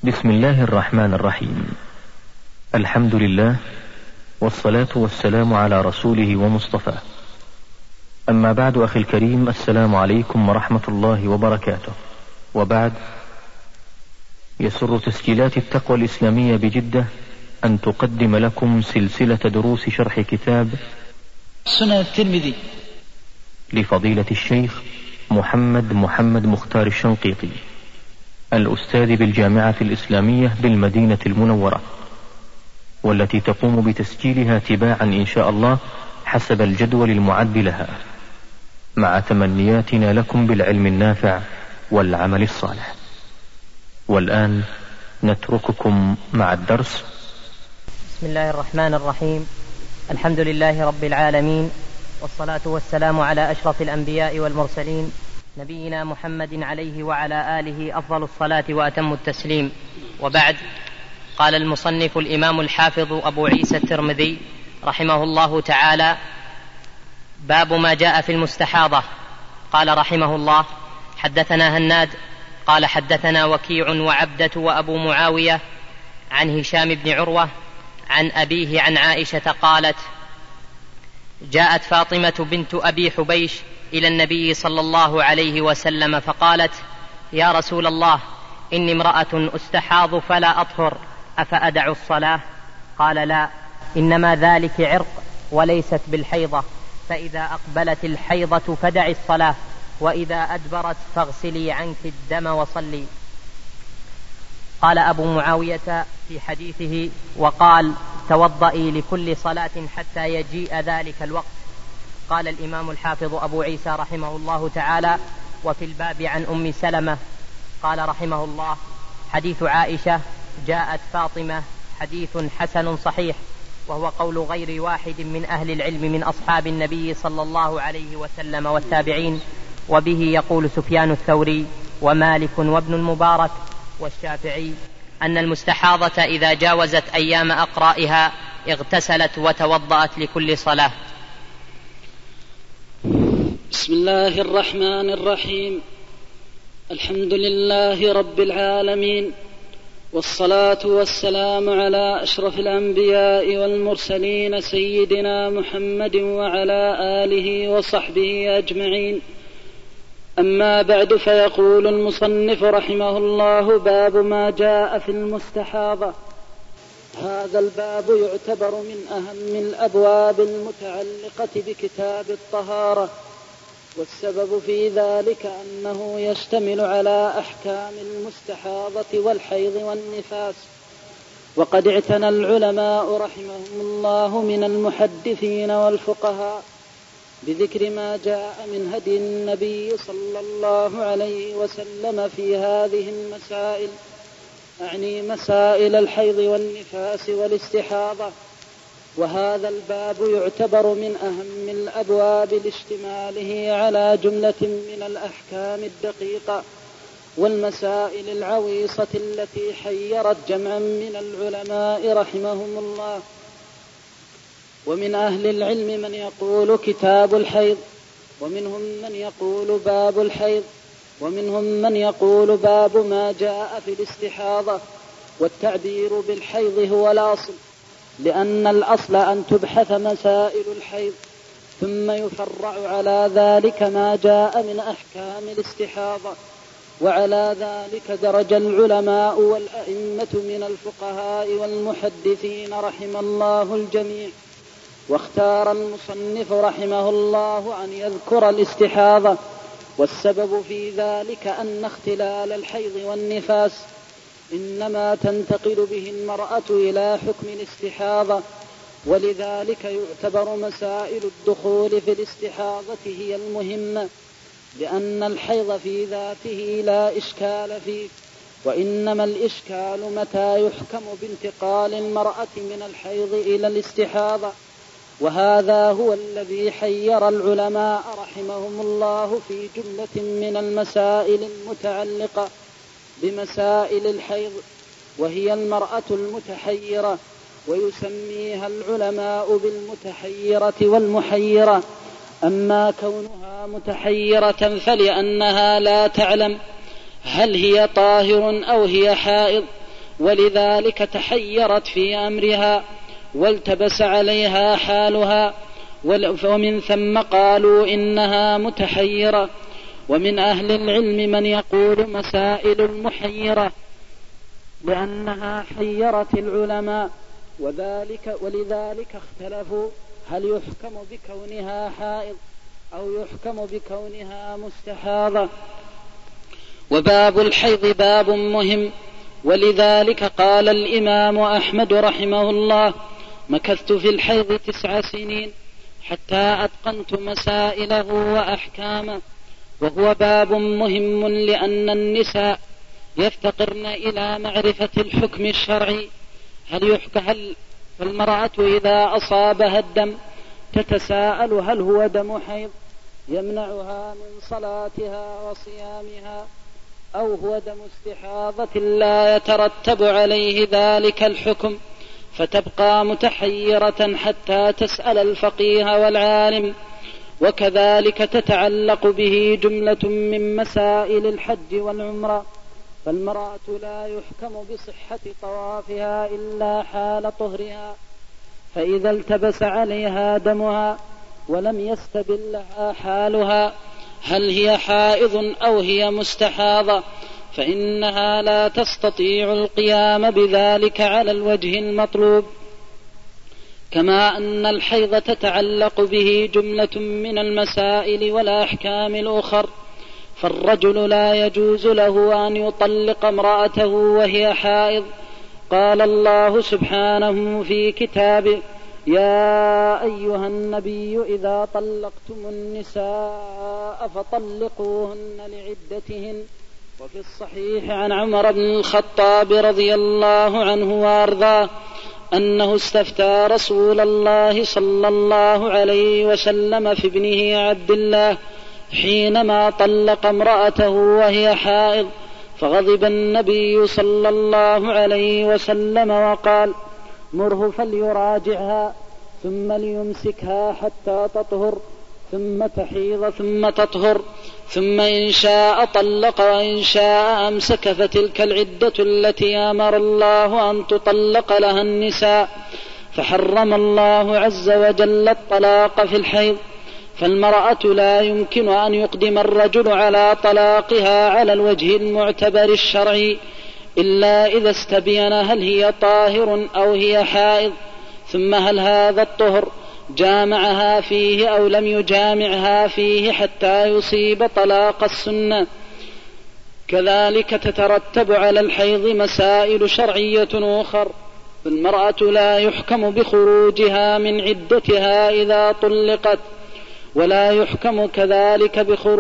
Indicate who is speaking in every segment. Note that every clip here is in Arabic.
Speaker 1: بسم الله الرحمن الرحيم. الحمد لله، والصلاة والسلام على رسوله ومصطفاه. أما بعد، أخي الكريم، السلام عليكم ورحمة الله وبركاته. وبعد، يسر تسجيلات التقوى الإسلامية بجدة أن تقدم لكم سلسلة دروس شرح كتاب
Speaker 2: سنن الترمذي
Speaker 1: لفضيلة الشيخ محمد مختار الشنقيطي، الأستاذ بالجامعة الإسلامية بالمدينة المنورة، والتي تقوم بتسجيلها تباعا إن شاء الله حسب الجدول المعد لها، مع تمنياتنا لكم بالعلم النافع والعمل الصالح. والآن نترككم مع الدرس.
Speaker 3: بسم الله الرحمن الرحيم. الحمد لله رب العالمين، والصلاة والسلام على أشرف الأنبياء والمرسلين، نبينا محمد عليه وعلى آله أفضل الصلاة وأتم التسليم. وبعد، قال المصنف الإمام الحافظ أبو عيسى الترمذي رحمه الله تعالى: باب ما جاء في المستحاضة. قال رحمه الله: حدثنا هناد قال حدثنا وكيع وعبدة وأبو معاوية عن هشام بن عروة عن أبيه عن عائشة قالت: جاءت فاطمة بنت أبي حبيش إلى النبي صلى الله عليه وسلم فقالت: يا رسول الله، إني امرأة أستحاض فلا أطهر، أفأدع الصلاة؟ قال: لا، إنما ذلك عرق وليست بالحيضة، فإذا أقبلت الحيضة فدعي الصلاة، وإذا أدبرت فاغسلي عنك الدم وصلي. قال أبو معاوية في حديثه: وقال: توضئي لكل صلاة حتى يجيء ذلك الوقت. قال الإمام الحافظ أبو عيسى رحمه الله تعالى: وفي الباب عن أم سلمة. قال رحمه الله: حديث عائشة جاءت فاطمة حديث حسن صحيح، وهو قول غير واحد من أهل العلم من أصحاب النبي صلى الله عليه وسلم والتابعين، وبه يقول سفيان الثوري ومالك وابن المبارك والشافعي أن المستحاضة إذا جاوزت أيام أقرائها اغتسلت وتوضأت لكل صلاة.
Speaker 2: بسم الله الرحمن الرحيم. الحمد لله رب العالمين، والصلاة والسلام على أشرف الأنبياء والمرسلين سيدنا محمد وعلى آله وصحبه أجمعين. أما بعد، فيقول المصنف رحمه الله: باب ما جاء في المستحاضة. هذا الباب يعتبر من أهم الأبواب المتعلقة بكتاب الطهارة، والسبب في ذلك أنه يشتمل على أحكام المستحاضة والحيض والنفاس. وقد اعتنى العلماء رحمهم الله من المحدثين والفقهاء بذكر ما جاء من هدي النبي صلى الله عليه وسلم في هذه المسائل، أعني مسائل الحيض والنفاس والاستحاضة. وهذا الباب يعتبر من أهم الأبواب لاشتماله على جملة من الأحكام الدقيقة والمسائل العويصة التي حيرت جمعا من العلماء رحمهم الله. ومن أهل العلم من يقول كتاب الحيض، ومنهم من يقول باب الحيض، ومنهم من يقول باب ما جاء في الاستحاضة. والتعبير بالحيض هو الأصل، لأن الأصل أن تبحث مسائل الحيض، ثم يفرع على ذلك ما جاء من أحكام الاستحاضة. وعلى ذلك درج العلماء والأئمة من الفقهاء والمحدثين رحم الله الجميع. واختار المصنف رحمه الله أن يذكر الاستحاضة، والسبب في ذلك أن اختلال الحيض والنفاس إنما تنتقل به المرأة إلى حكم الاستحاضة، ولذلك يعتبر مسائل الدخول في الاستحاضة هي المهمة، لأن الحيض في ذاته لا إشكال فيه، وإنما الإشكال متى يحكم بانتقال المرأة من الحيض إلى الاستحاضة. وهذا هو الذي حير العلماء رحمهم الله في جملة من المسائل المتعلقة بمسائل الحيض، وهي المرأة المتحيرة، ويسميها العلماء بالمتحيرة والمحيرة. أما كونها متحيرة فلأنها لا تعلم هل هي طاهر أو هي حائض، ولذلك تحيرت في أمرها والتبس عليها حالها، ومن ثم قالوا إنها متحيرة. ومن أهل العلم من يقول مسائل المحيرة لأنها حيرت العلماء، ولذلك اختلفوا هل يحكم بكونها حائض أو يحكم بكونها مستحاضة. وباب الحيض باب مهم، ولذلك قال الإمام أحمد رحمه الله: مكثت في الحيض 9 سنين حتى أتقنت مسائله وأحكامه. وهو باب مهم لأن النساء يفتقرن إلى معرفة الحكم الشرعي. فالمرأة إذا أصابها الدم تتساءل هل هو دم حيض يمنعها من صلاتها وصيامها، أو هو دم استحاضة لا يترتب عليه ذلك الحكم، فتبقى متحيرة حتى تسأل الفقيه والعالم. وكذلك تتعلق به جملة من مسائل الحج والعمرة. فالمرأة لا يحكم بصحة طوافها إلا حال طهرها، فإذا التبس عليها دمها ولم يستبن لها حالها هل هي حائض أو هي مستحاضة فإنها لا تستطيع القيام بذلك على الوجه المطلوب. كما أن الحيض تتعلق به جملة من المسائل والأحكام الأخر، فالرجل لا يجوز له أن يطلق امرأته وهي حائض. قال الله سبحانه في كتابه: يا أيها النبي إذا طلقتم النساء فطلقوهن لعدتهن. وفي الصحيح عن عمر بن الخطاب رضي الله عنه وأرضاه أنه استفتى رسول الله صلى الله عليه وسلم في ابنه عبد الله حينما طلق امرأته وهي حائض، فغضب النبي صلى الله عليه وسلم وقال: مره فليراجعها ثم ليمسكها حتى تطهر ثم تحيض ثم تطهر، ثم إن شاء طلق وإن شاء أمسك، فتلك العدة التي أمر الله أن تطلق لها النساء. فحرم الله عز وجل الطلاق في الحيض، فالمرأة لا يمكن أن يقدم الرجل على طلاقها على الوجه المعتبر الشرعي إلا إذا استبين هل هي طاهر أو هي حائض، ثم هل هذا الطهر جامعها فيه أو لم يجامعها فيه حتى يصيب طلاق السنة. كذلك تترتب على الحيض مسائل شرعية أخرى. فالمرأة لا يحكم بخروجها من عدتها إذا طلقت، ولا يحكم كذلك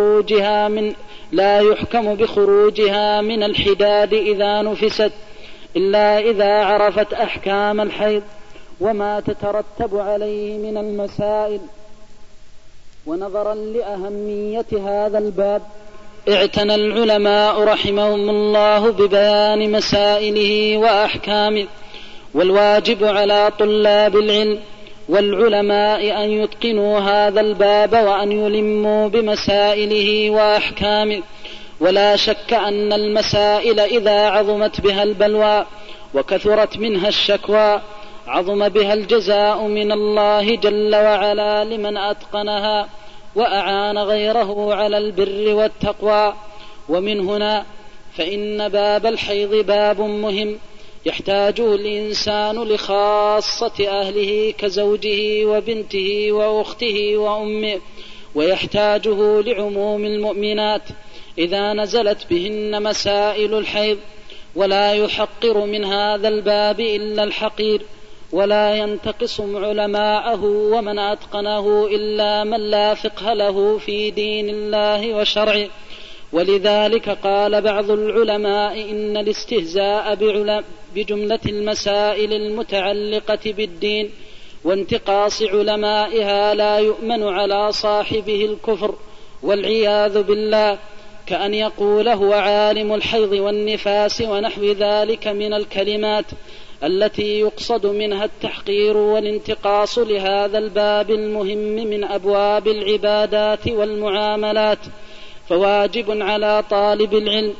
Speaker 2: بخروجها من الحداد إذا نفست، إلا إذا عرفت أحكام الحيض وما تترتب عليه من المسائل. ونظرا لأهمية هذا الباب اعتنى العلماء رحمهم الله ببيان مسائله وأحكامه. والواجب على طلاب العلم والعلماء أن يتقنوا هذا الباب وأن يلموا بمسائله وأحكامه. ولا شك أن المسائل إذا عظمت بها البلوى وكثرت منها الشكوى عظم بها الجزاء من الله جل وعلا لمن أتقنها وأعان غيره على البر والتقوى. ومن هنا فإن باب الحيض باب مهم يحتاجه الإنسان لخاصة أهله كزوجه وبنته وأخته وأمه، ويحتاجه لعموم المؤمنات إذا نزلت بهن مسائل الحيض. ولا يحقر من هذا الباب إلا الحقير، ولا ينتقص علماءه ومن أتقنه إلا من لا فقه له في دين الله وشرعه. ولذلك قال بعض العلماء إن الاستهزاء بجملة المسائل المتعلقة بالدين وانتقاص علمائها لا يؤمن على صاحبه الكفر والعياذ بالله، كأن يقول هو عالم الحيض والنفاس ونحو ذلك من الكلمات التي يقصد منها التحقير والانتقاص لهذا الباب المهم من أبواب العبادات والمعاملات. فواجب على طالب العلم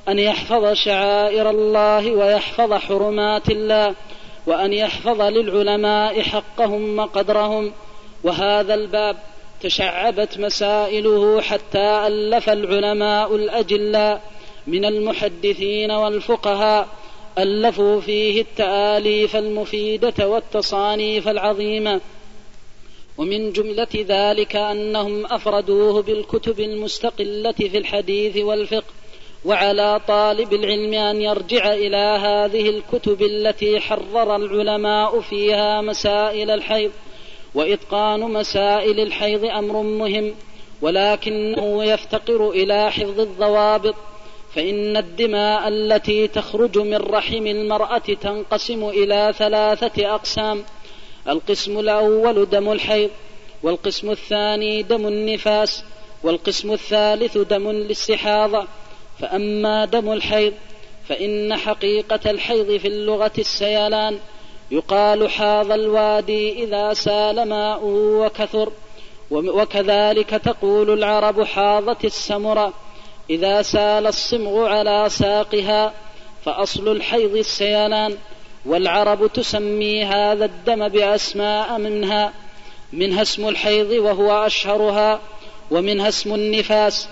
Speaker 2: أن يحفظ شعائر الله ويحفظ حرمات الله، وأن يحفظ للعلماء حقهم وقدرهم. وهذا الباب تشعبت مسائله حتى ألف العلماء الأجلاء من المحدثين والفقهاء ألفوا فيه التآليف المفيدة والتصانيف العظيمة. ومن جملة ذلك أنهم أفردوه بالكتب المستقلة في الحديث والفقه، وعلى طالب العلم أن يرجع إلى هذه الكتب التي حرر العلماء فيها مسائل الحيض. وإتقان مسائل الحيض أمر مهم، ولكنه يفتقر إلى حفظ الضوابط، فإن الدماء التي تخرج من رحم المرأة تنقسم إلى 3 أقسام: القسم الأول دم الحيض، والقسم الثاني دم النفاس، والقسم الثالث دم الاستحاضة. فأما دم الحيض فإن حقيقة الحيض في اللغة السيلان، يقال حاض الوادي إذا سال ماؤه وكثر، وكذلك تقول العرب حاضت السمرة إذا سال الصمغ على ساقها. فأصل الحيض السيلان، والعرب تسمي هذا الدم بأسماء منها اسم الحيض وهو أشهرها، ومنها اسم النفاس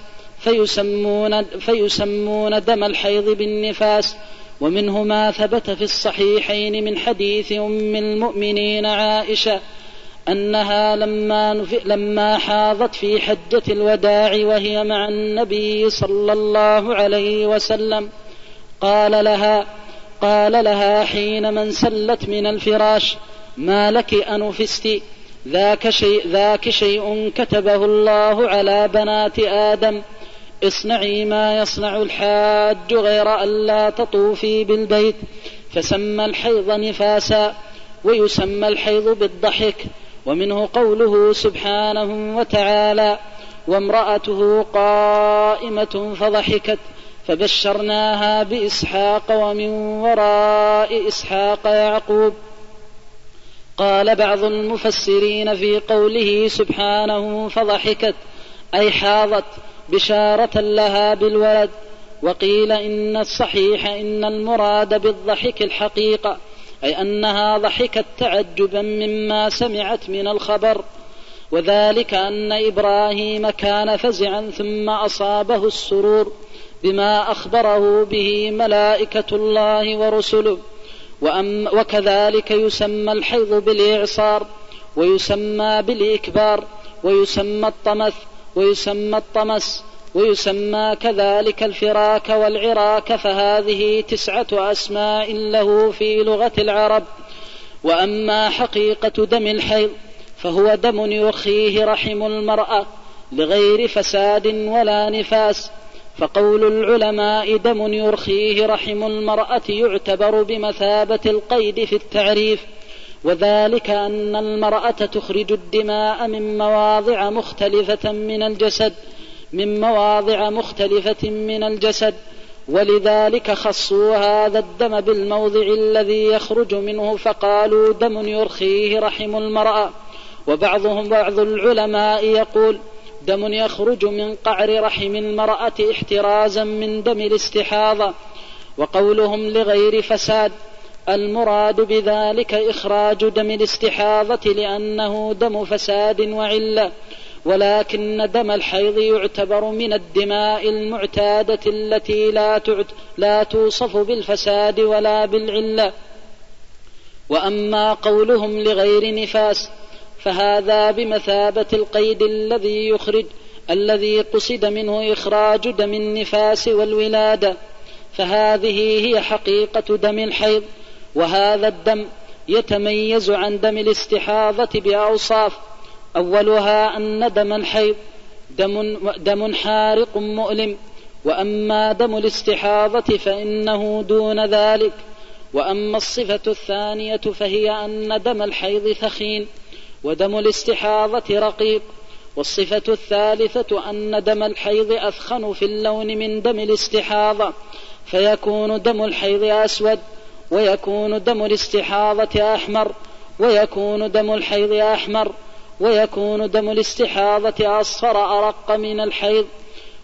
Speaker 2: فيسمون دم الحيض بالنفاس. ومنه ما ثبت في الصحيحين من حديث أم المؤمنين عائشة أنها لما حاضت في حجة الوداع وهي مع النبي صلى الله عليه وسلم قال لها حين من سلت من الفراش: ما لك أنفست؟ ذاك شيء كتبه الله على بنات آدم، اصنعي ما يصنع الحاج غير أن لا تطوفي بالبيت. فسمى الحيض نفاسا، ويسمى الحيض بالضحك. ومنه قوله سبحانه وتعالى: وامرأته قائمة فضحكت فبشرناها بإسحاق ومن وراء إسحاق يعقوب. قال بعض المفسرين في قوله سبحانه فضحكت أي حاضت بشارة لها بالولد. وقيل إن الصحيح إن المراد بالضحك الحقيقة، أي أنها ضحكت تعجبا مما سمعت من الخبر، وذلك أن إبراهيم كان فزعا ثم أصابه السرور بما أخبره به ملائكة الله ورسله. وكذلك يسمى الحيض بالإعصار، ويسمى بالإكبار، ويسمى الطمس، ويسمى كذلك الفراك والعراك، فهذه 9 أسماء له في لغة العرب. وأما حقيقة دم الحيض فهو دم يرخيه رحم المرأة لغير فساد ولا نفاس. فقول العلماء دم يرخيه رحم المرأة يعتبر بمثابة القيد في التعريف، وذلك أن المرأة تخرج الدماء من مواضع مختلفة من الجسد، ولذلك خصوا هذا الدم بالموضع الذي يخرج منه فقالوا دم يرخيه رحم المرأة. بعض العلماء يقول دم يخرج من قعر رحم المرأة احترازا من دم الاستحاضة. وقولهم لغير فساد المراد بذلك إخراج دم الاستحاضة لأنه دم فساد وعلة، ولكن دم الحيض يعتبر من الدماء المعتادة التي لا توصف بالفساد ولا بالعلة. وأما قولهم لغير نفاس فهذا بمثابة القيد الذي قصد منه إخراج دم النفاس والولادة، فهذه هي حقيقة دم الحيض. وهذا الدم يتميز عن دم الاستحاضة بأوصاف، أولها أن دم الحيض دم حارق مؤلم، وأما دم الاستحاضة فإنه دون ذلك. وأما الصفة الثانية فهي أن دم الحيض ثخين ودم الاستحاضة رقيق. والصفة الثالثة أن دم الحيض أثخن في اللون من دم الاستحاضة، فيكون دم الحيض أسود، ويكون دم الاستحاضة أحمر، ويكون دم الحيض أحمر، ويكون دم الاستحاضة أصفر أرق من الحيض.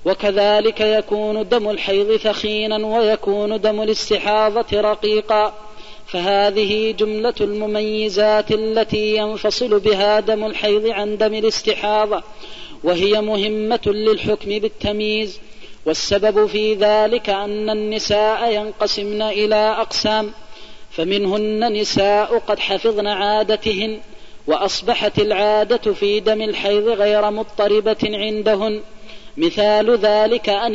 Speaker 2: وكذلك يكون دم الحيض ثخينا ويكون دم الاستحاضة رقيقا. فهذه جملة المميزات التي ينفصل بها دم الحيض عن دم الاستحاضة، وهي مهمة للحكم بالتمييز. والسبب في ذلك أن النساء ينقسمن إلى أقسام، فمنهن نساء قد حفظن عادتهن وأصبحت العادة في دم الحيض غير مضطربة عندهن. مثال ذلك أن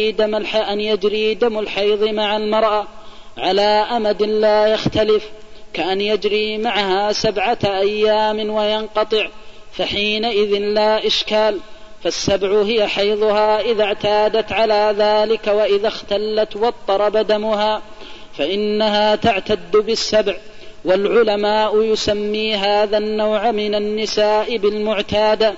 Speaker 2: يجري دم الحيض مع المرأة على أمد لا يختلف، كأن يجري معها 7 أيام وينقطع، فحينئذ لا إشكال، فالسبع هي حيضها إذا اعتادت على ذلك، وإذا اختلت واضطرب دمها فإنها تعتد بالسبع. والعلماء يسمي هذا النوع من النساء بالمعتادة.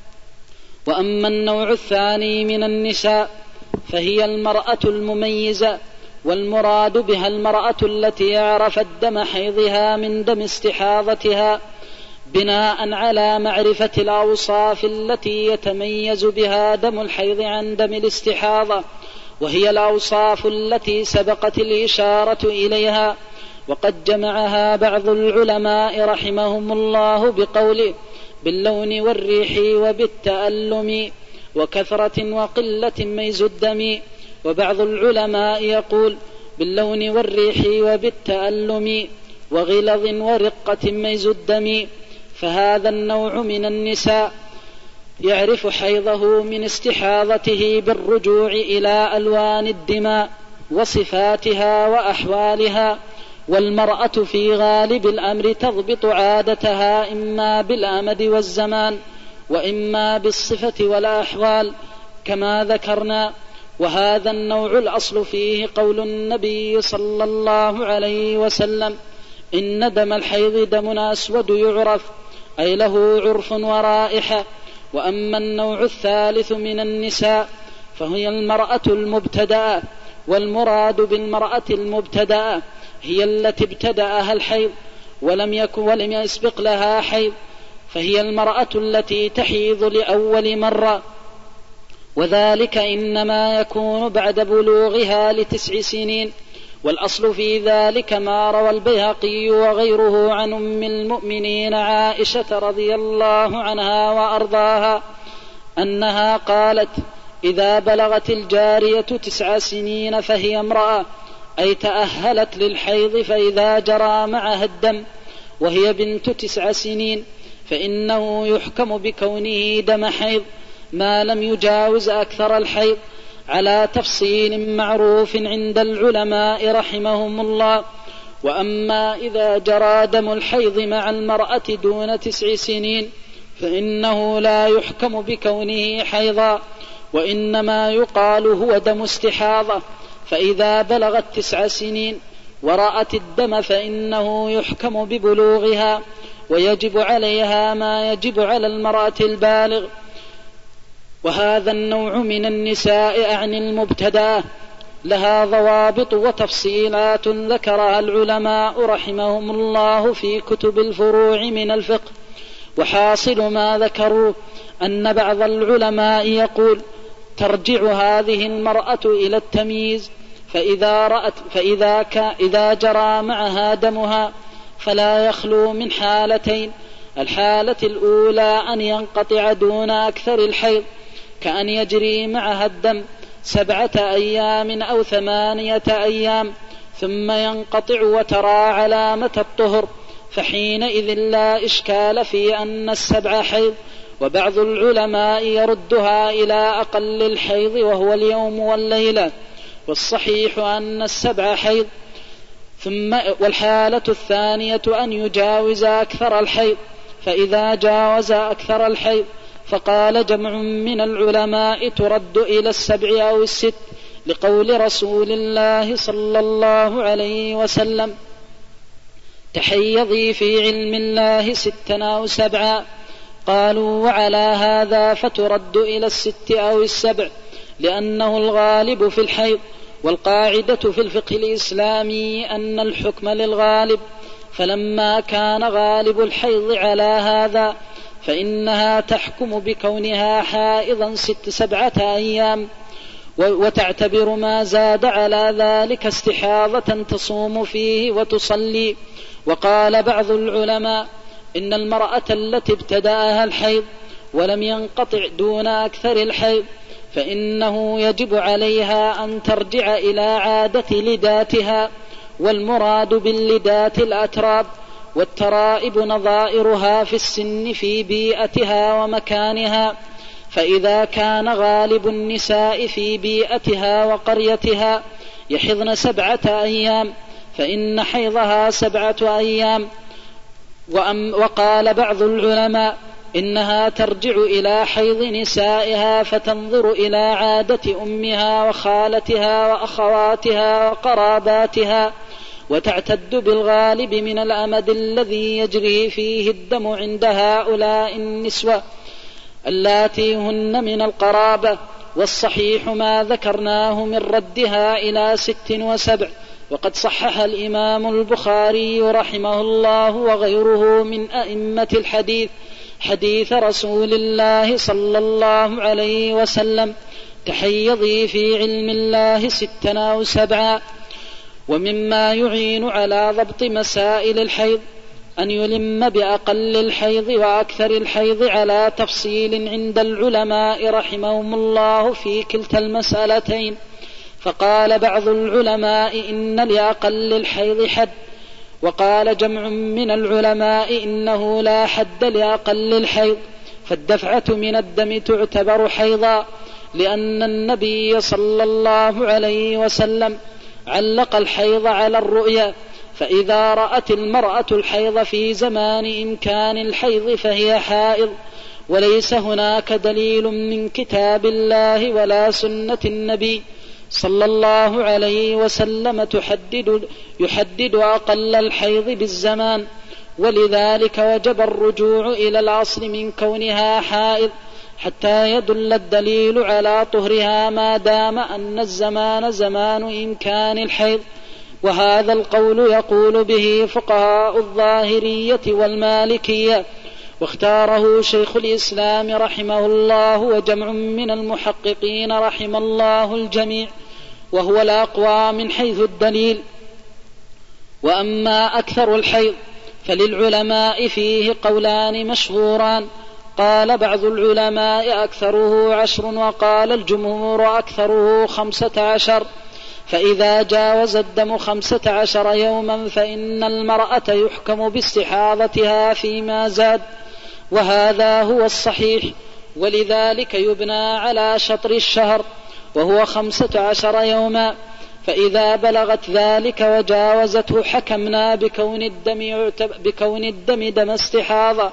Speaker 2: وأما النوع الثاني من النساء فهي المرأة المميزة، والمراد بها المرأة التي عرفت دم حيضها من دم استحاضتها بناء على معرفة الأوصاف التي يتميز بها دم الحيض عن دم الاستحاضة، وهي الأوصاف التي سبقت الإشارة إليها. وقد جمعها بعض العلماء رحمهم الله بقوله باللون والريح وبالتألم وكثرة وقلة ميز الدم، وبعض العلماء يقول باللون والريح وبالتألم وغلظ ورقة ميز الدم. فهذا النوع من النساء يعرف حيضه من استحاضته بالرجوع إلى ألوان الدماء وصفاتها وأحوالها. والمرأة في غالب الأمر تضبط عادتها إما بالأمد والزمان وإما بالصفة والأحوال كما ذكرنا. وهذا النوع الأصل فيه قول النبي صلى الله عليه وسلم إن دم الحيض دم أسود يعرف، أي له عرف ورائحة. وأما النوع الثالث من النساء فهي المرأة المبتدأة، والمراد بالمرأة المبتدأة هي التي ابتدأها الحيض ولم يسبق لها حيض، فهي المرأة التي تحيض لأول مرة، وذلك إنما يكون بعد بلوغها ل9 سنين. والأصل في ذلك ما روى البيهقي وغيره عن أم المؤمنين عائشة رضي الله عنها وأرضاها أنها قالت إذا بلغت الجارية 9 سنين فهي امرأة، أي تأهلت للحيض، فإذا جرى معها الدم وهي بنت 9 سنين فإنه يحكم بكونه دم حيض ما لم يجاوز أكثر الحيض، على تفصيل معروف عند العلماء رحمهم الله. وأما إذا جرى دم الحيض مع المرأة دون 9 سنين فإنه لا يحكم بكونه حيضا، وإنما يقال هو دم استحاضة. فإذا بلغت 9 سنين ورأت الدم فإنه يحكم ببلوغها، ويجب عليها ما يجب على المرأة البالغ. وهذا النوع من النساء عن المبتدأ لها ضوابط وتفصيلات ذكرها العلماء رحمهم الله في كتب الفروع من الفقه. وحاصل ما ذكروا أن بعض العلماء يقول ترجع هذه المرأة إلى التمييز، فإذا جرى معها دمها فلا يخلو من حالتين: الحالة الأولى أن ينقطع دون أكثر الحيض، كأن يجري معها الدم 7 أيام أو 8 أيام ثم ينقطع وترى علامة الطهر، فحينئذ لا إشكال في أن 7 حيض. وبعض العلماء يردها إلى أقل الحيض وهو اليوم والليلة، والصحيح أن 7 حيض. والحالة الثانية أن يجاوز أكثر الحيض، فإذا جاوز أكثر الحيض فقال جمع من العلماء ترد إلى 7 أو 6، لقول رسول الله صلى الله عليه وسلم تحيضي في علم الله 6 أو 7. قالوا وعلى هذا فترد إلى 6 أو 7 لأنه الغالب في الحيض، والقاعدة في الفقه الإسلامي أن الحكم للغالب، فلما كان غالب الحيض على هذا فإنها تحكم بكونها حائضا 7 أيام، وتعتبر ما زاد على ذلك استحاضة تصوم فيه وتصلي. وقال بعض العلماء إن المرأة التي ابتدأها الحيض ولم ينقطع دون أكثر الحيض فإنه يجب عليها أن ترجع إلى عادة لداتها، والمراد باللدات الأتراب، والترائب نظائرها في السن في بيئتها ومكانها. فإذا كان غالب النساء في بيئتها وقريتها يحضن 7 أيام فإن حيضها 7 أيام. وقال بعض العلماء إنها ترجع إلى حيض نسائها فتنظر إلى عادة أمها وخالتها وأخواتها وقراباتها، وتعتد بالغالب من الأمد الذي يجري فيه الدم عند هؤلاء النسوة اللاتي هن من القرابة. والصحيح ما ذكرناه من ردها إلى 6 و7. وقد صحح الإمام البخاري رحمه الله وغيره من أئمة الحديث حديث رسول الله صلى الله عليه وسلم: تحيضي في علم الله 6 أو 7. ومما يعين على ضبط مسائل الحيض أن يلم بأقل الحيض وأكثر الحيض على تفصيل عند العلماء رحمهم الله في كلتا المسألتين. فقال بعض العلماء إن لأقل الحيض حد، وقال جمع من العلماء إنه لا حد لأقل الحيض، فالدفعة من الدم تعتبر حيضا، لأن النبي صلى الله عليه وسلم علق الحيض على الرؤيا، فإذا رأت المرأة الحيض في زمان إمكان الحيض فهي حائض، وليس هناك دليل من كتاب الله ولا سنة النبي صلى الله عليه وسلم يحدد أقل الحيض بالزمان، ولذلك وجب الرجوع إلى الأصل من كونها حائض حتى يدل الدليل على طهرها ما دام أن الزمان زمان إمكان الحيض. وهذا القول يقول به فقهاء الظاهرية والمالكية، واختاره شيخ الإسلام رحمه الله وجمع من المحققين رحم الله الجميع، وهو الأقوى من حيث الدليل. وأما أكثر الحيض فللعلماء فيه قولان مشهوران، قال بعض العلماء أكثره 10 وقال الجمهور أكثره 15. فإذا جاوز الدم 15 يوما فإن المرأة يحكم باستحاضتها فيما زاد، وهذا هو الصحيح، ولذلك يبنى على شطر الشهر وهو 15 يوما، فإذا بلغت ذلك وجاوزته حكمنا بكون الدم دم استحاضة.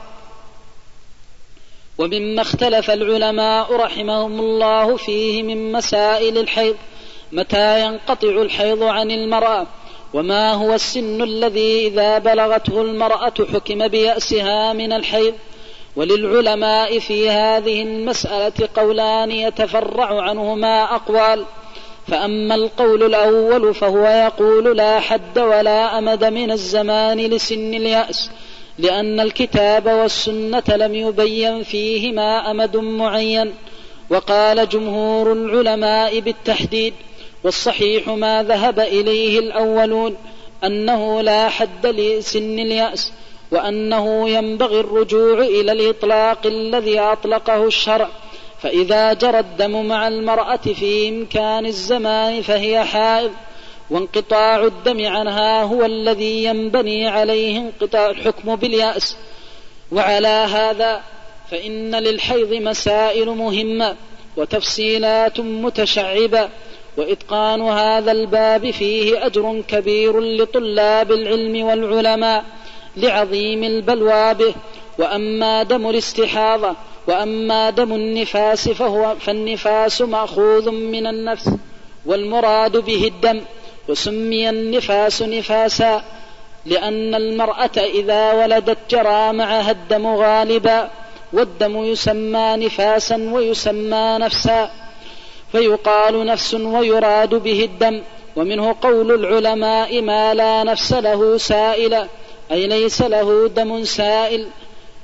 Speaker 2: ومما اختلف العلماء رحمهم الله فيه من مسائل الحيض متى ينقطع الحيض عن المرأة، وما هو السن الذي إذا بلغته المرأة حكم بيأسها من الحيض. وللعلماء في هذه المسألة قولان يتفرع عنهما أقوال، فأما القول الأول فهو يقول لا حد ولا أمد من الزمان لسن اليأس، لأن الكتاب والسنة لم يبين فيهما أمد معين. وقال جمهور العلماء بالتحديد، والصحيح ما ذهب إليه الأولون أنه لا حد لسن اليأس، وأنه ينبغي الرجوع إلى الإطلاق الذي أطلقه الشرع، فإذا جرى الدم مع المرأة في إمكان الزمان فهي حائض، وانقطاع الدم عنها هو الذي ينبني عليه انقطاع الحكم باليأس. وعلى هذا فإن للحيض مسائل مهمة وتفصيلات متشعبة، وإتقان هذا الباب فيه أجر كبير لطلاب العلم والعلماء لعظيم البلوى به. وأما دم الاستحاضة وأما دم النفاس فالنفاس مأخوذ من النفس، والمراد به الدم، وسمي النفاس نفاسا لأن المرأة إذا ولدت جرى معها الدم غالبا، والدم يسمى نفاسا ويسمى نفسا، فيقال نفس ويراد به الدم. ومنه قول العلماء ما لا نفس له سائلة، أي ليس له دم سائل.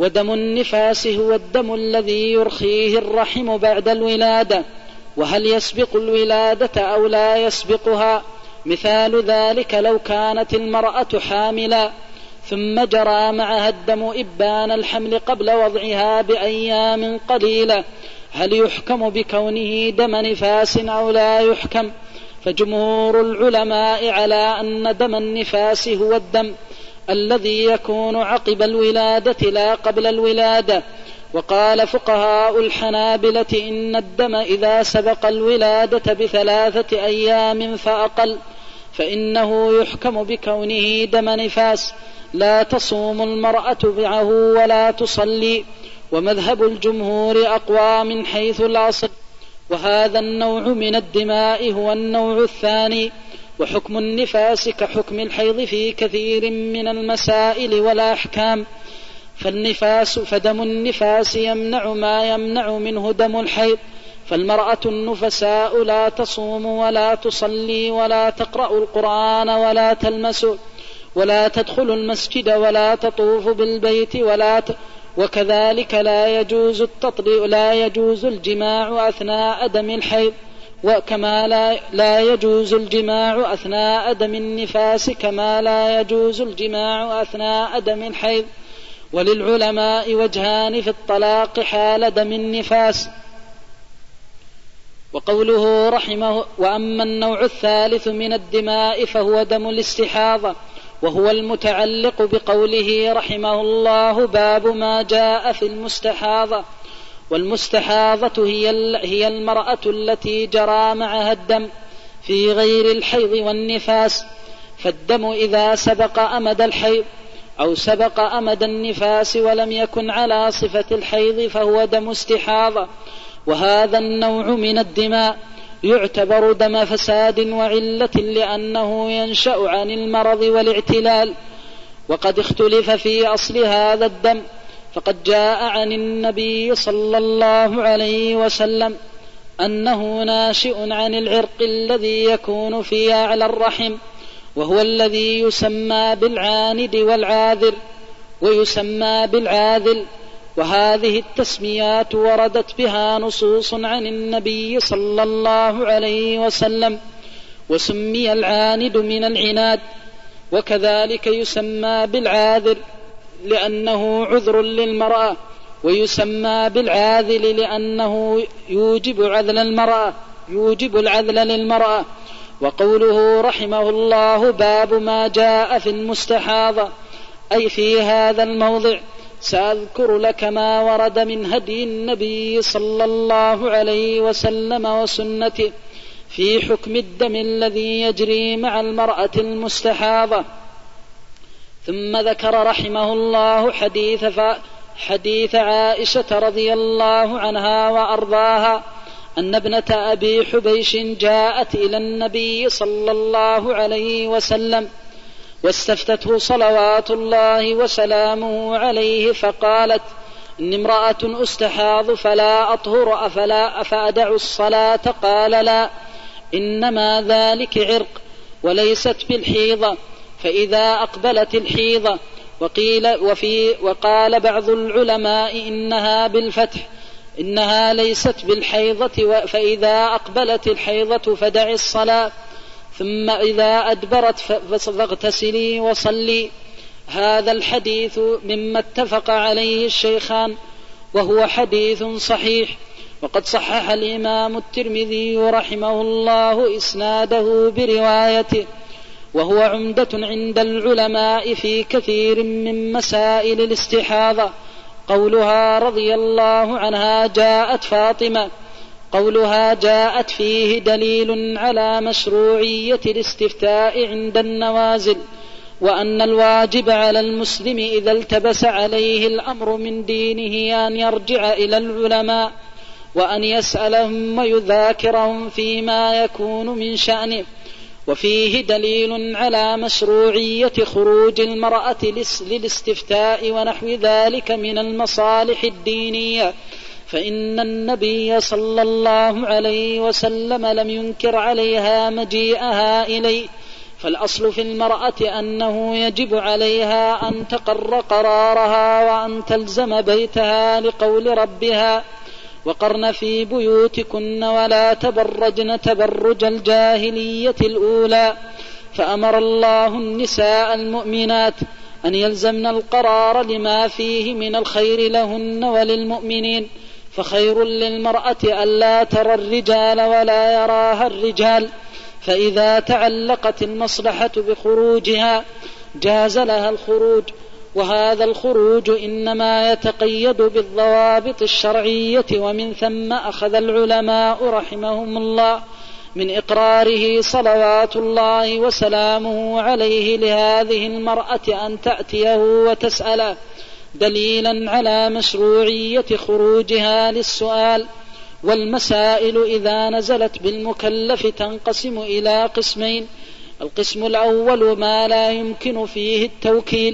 Speaker 2: ودم النفاس هو الدم الذي يرخيه الرحم بعد الولادة، وهل يسبق الولادة أو لا يسبقها؟ مثال ذلك لو كانت المرأة حاملا ثم جرى معها الدم إبان الحمل قبل وضعها بأيام قليلة، هل يحكم بكونه دم نفاس أو لا يحكم؟ فجمهور العلماء على أن دم النفاس هو الدم الذي يكون عقب الولادة لا قبل الولادة. وقال فقهاء الحنابلة إن الدم إذا سبق الولادة ب3 أيام فأقل فإنه يحكم بكونه دم نفاس، لا تصوم المرأة معه ولا تصلي، ومذهب الجمهور أقوى من حيث الأصل. وهذا النوع من الدماء هو النوع الثاني. وحكم النفاس كحكم الحيض في كثير من المسائل والأحكام، فدم النفاس يمنع ما يمنع منه دم الحيض، فالمرأة النفساء لا تصوم ولا تصلي ولا تقرأ القرآن ولا تلمس ولا تدخل المسجد ولا تطوف بالبيت وكذلك لا يجوز الجماع أثناء دم الحيض، وكما لا يجوز الجماع أثناء دم النفاس كما لا يجوز الجماع أثناء دم الحيض. وللعلماء وجهان في الطلاق حال دم النفاس. وقوله رحمه: وأما النوع الثالث من الدماء فهو دم الاستحاضة، وهو المتعلق بقوله رحمه الله: باب ما جاء في المستحاضة. والمستحاضة هي المرأة التي جرى معها الدم في غير الحيض والنفاس، فالدم إذا سبق أمد الحيض أو سبق أمد النفاس ولم يكن على صفة الحيض فهو دم استحاضة. وهذا النوع من الدماء يعتبر دم فساد وعلة لأنه ينشأ عن المرض والاعتلال. وقد اختلف في أصل هذا الدم، فقد جاء عن النبي صلى الله عليه وسلم أنه ناشئ عن العرق الذي يكون في أعلى الرحم، وهو الذي يسمى بالعاند والعاذر ويسمى بالعاذل. وهذه التسميات وردت بها نصوص عن النبي صلى الله عليه وسلم، وسمي العاند من العناد، وكذلك يسمى بالعاذر لأنه عذر للمرأة، ويسمى بالعاذل لأنه يوجب العذل للمرأة. وقوله رحمه الله: باب ما جاء في المستحاضة، أي في هذا الموضع سأذكر لك ما ورد من هدي النبي صلى الله عليه وسلم وسنته في حكم الدم الذي يجري مع المرأة المستحاضة. ثم ذكر رحمه الله حديث عائشة رضي الله عنها وأرضاها أن ابنة أبي حبيش جاءت إلى النبي صلى الله عليه وسلم واستفتته صلوات الله وسلامه عليه، فقالت: إني امرأة أستحاض فلا أطهر أفأدع الصلاة؟ قال: لا، إنما ذلك عرق وليست بالحيضة، فإذا أقبلت الحيضة. وقال بعض العلماء إنها بالفتح، إنها ليست بالحيضة، فإذا أقبلت الحيضة فدع الصلاة، ثم إذا أدبرت فاغتسلي وصلي. هذا الحديث مما اتفق عليه الشيخان، وهو حديث صحيح. وقد صحح الإمام الترمذي رحمه الله إسناده بروايته، وهو عمدة عند العلماء في كثير من مسائل الاستحاضة. قولها رضي الله عنها جاءت فاطمة، قولها جاءت فيه دليل على مشروعية الاستفتاء عند النوازل، وأن الواجب على المسلم إذا التبس عليه الأمر من دينه أن يرجع إلى العلماء وأن يسألهم ويذاكرهم فيما يكون من شأنه. وفيه دليل على مشروعية خروج المرأة للاستفتاء ونحو ذلك من المصالح الدينية، فإن النبي صلى الله عليه وسلم لم ينكر عليها مجيئها إليه، فالأصل في المرأة أنه يجب عليها أن تقر قرارها وأن تلزم بيتها لقول ربها: وقرن في بيوتكن ولا تبرجن تبرج الجاهلية الأولى. فأمر الله النساء المؤمنات أن يلزمن القرار لما فيه من الخير لهن وللمؤمنين، فخير للمرأة ألا ترى الرجال ولا يراها الرجال، فإذا تعلقت المصلحة بخروجها جاز لها الخروج، وهذا الخروج إنما يتقيد بالضوابط الشرعية، ومن ثم أخذ العلماء رحمهم الله من إقراره صلوات الله وسلامه عليه لهذه المرأة أن تأتيه وتسأله دليلا على مشروعية خروجها للسؤال. والمسائل إذا نزلت بالمكلف تنقسم إلى قسمين: القسم الأول ما لا يمكن فيه التوكيل،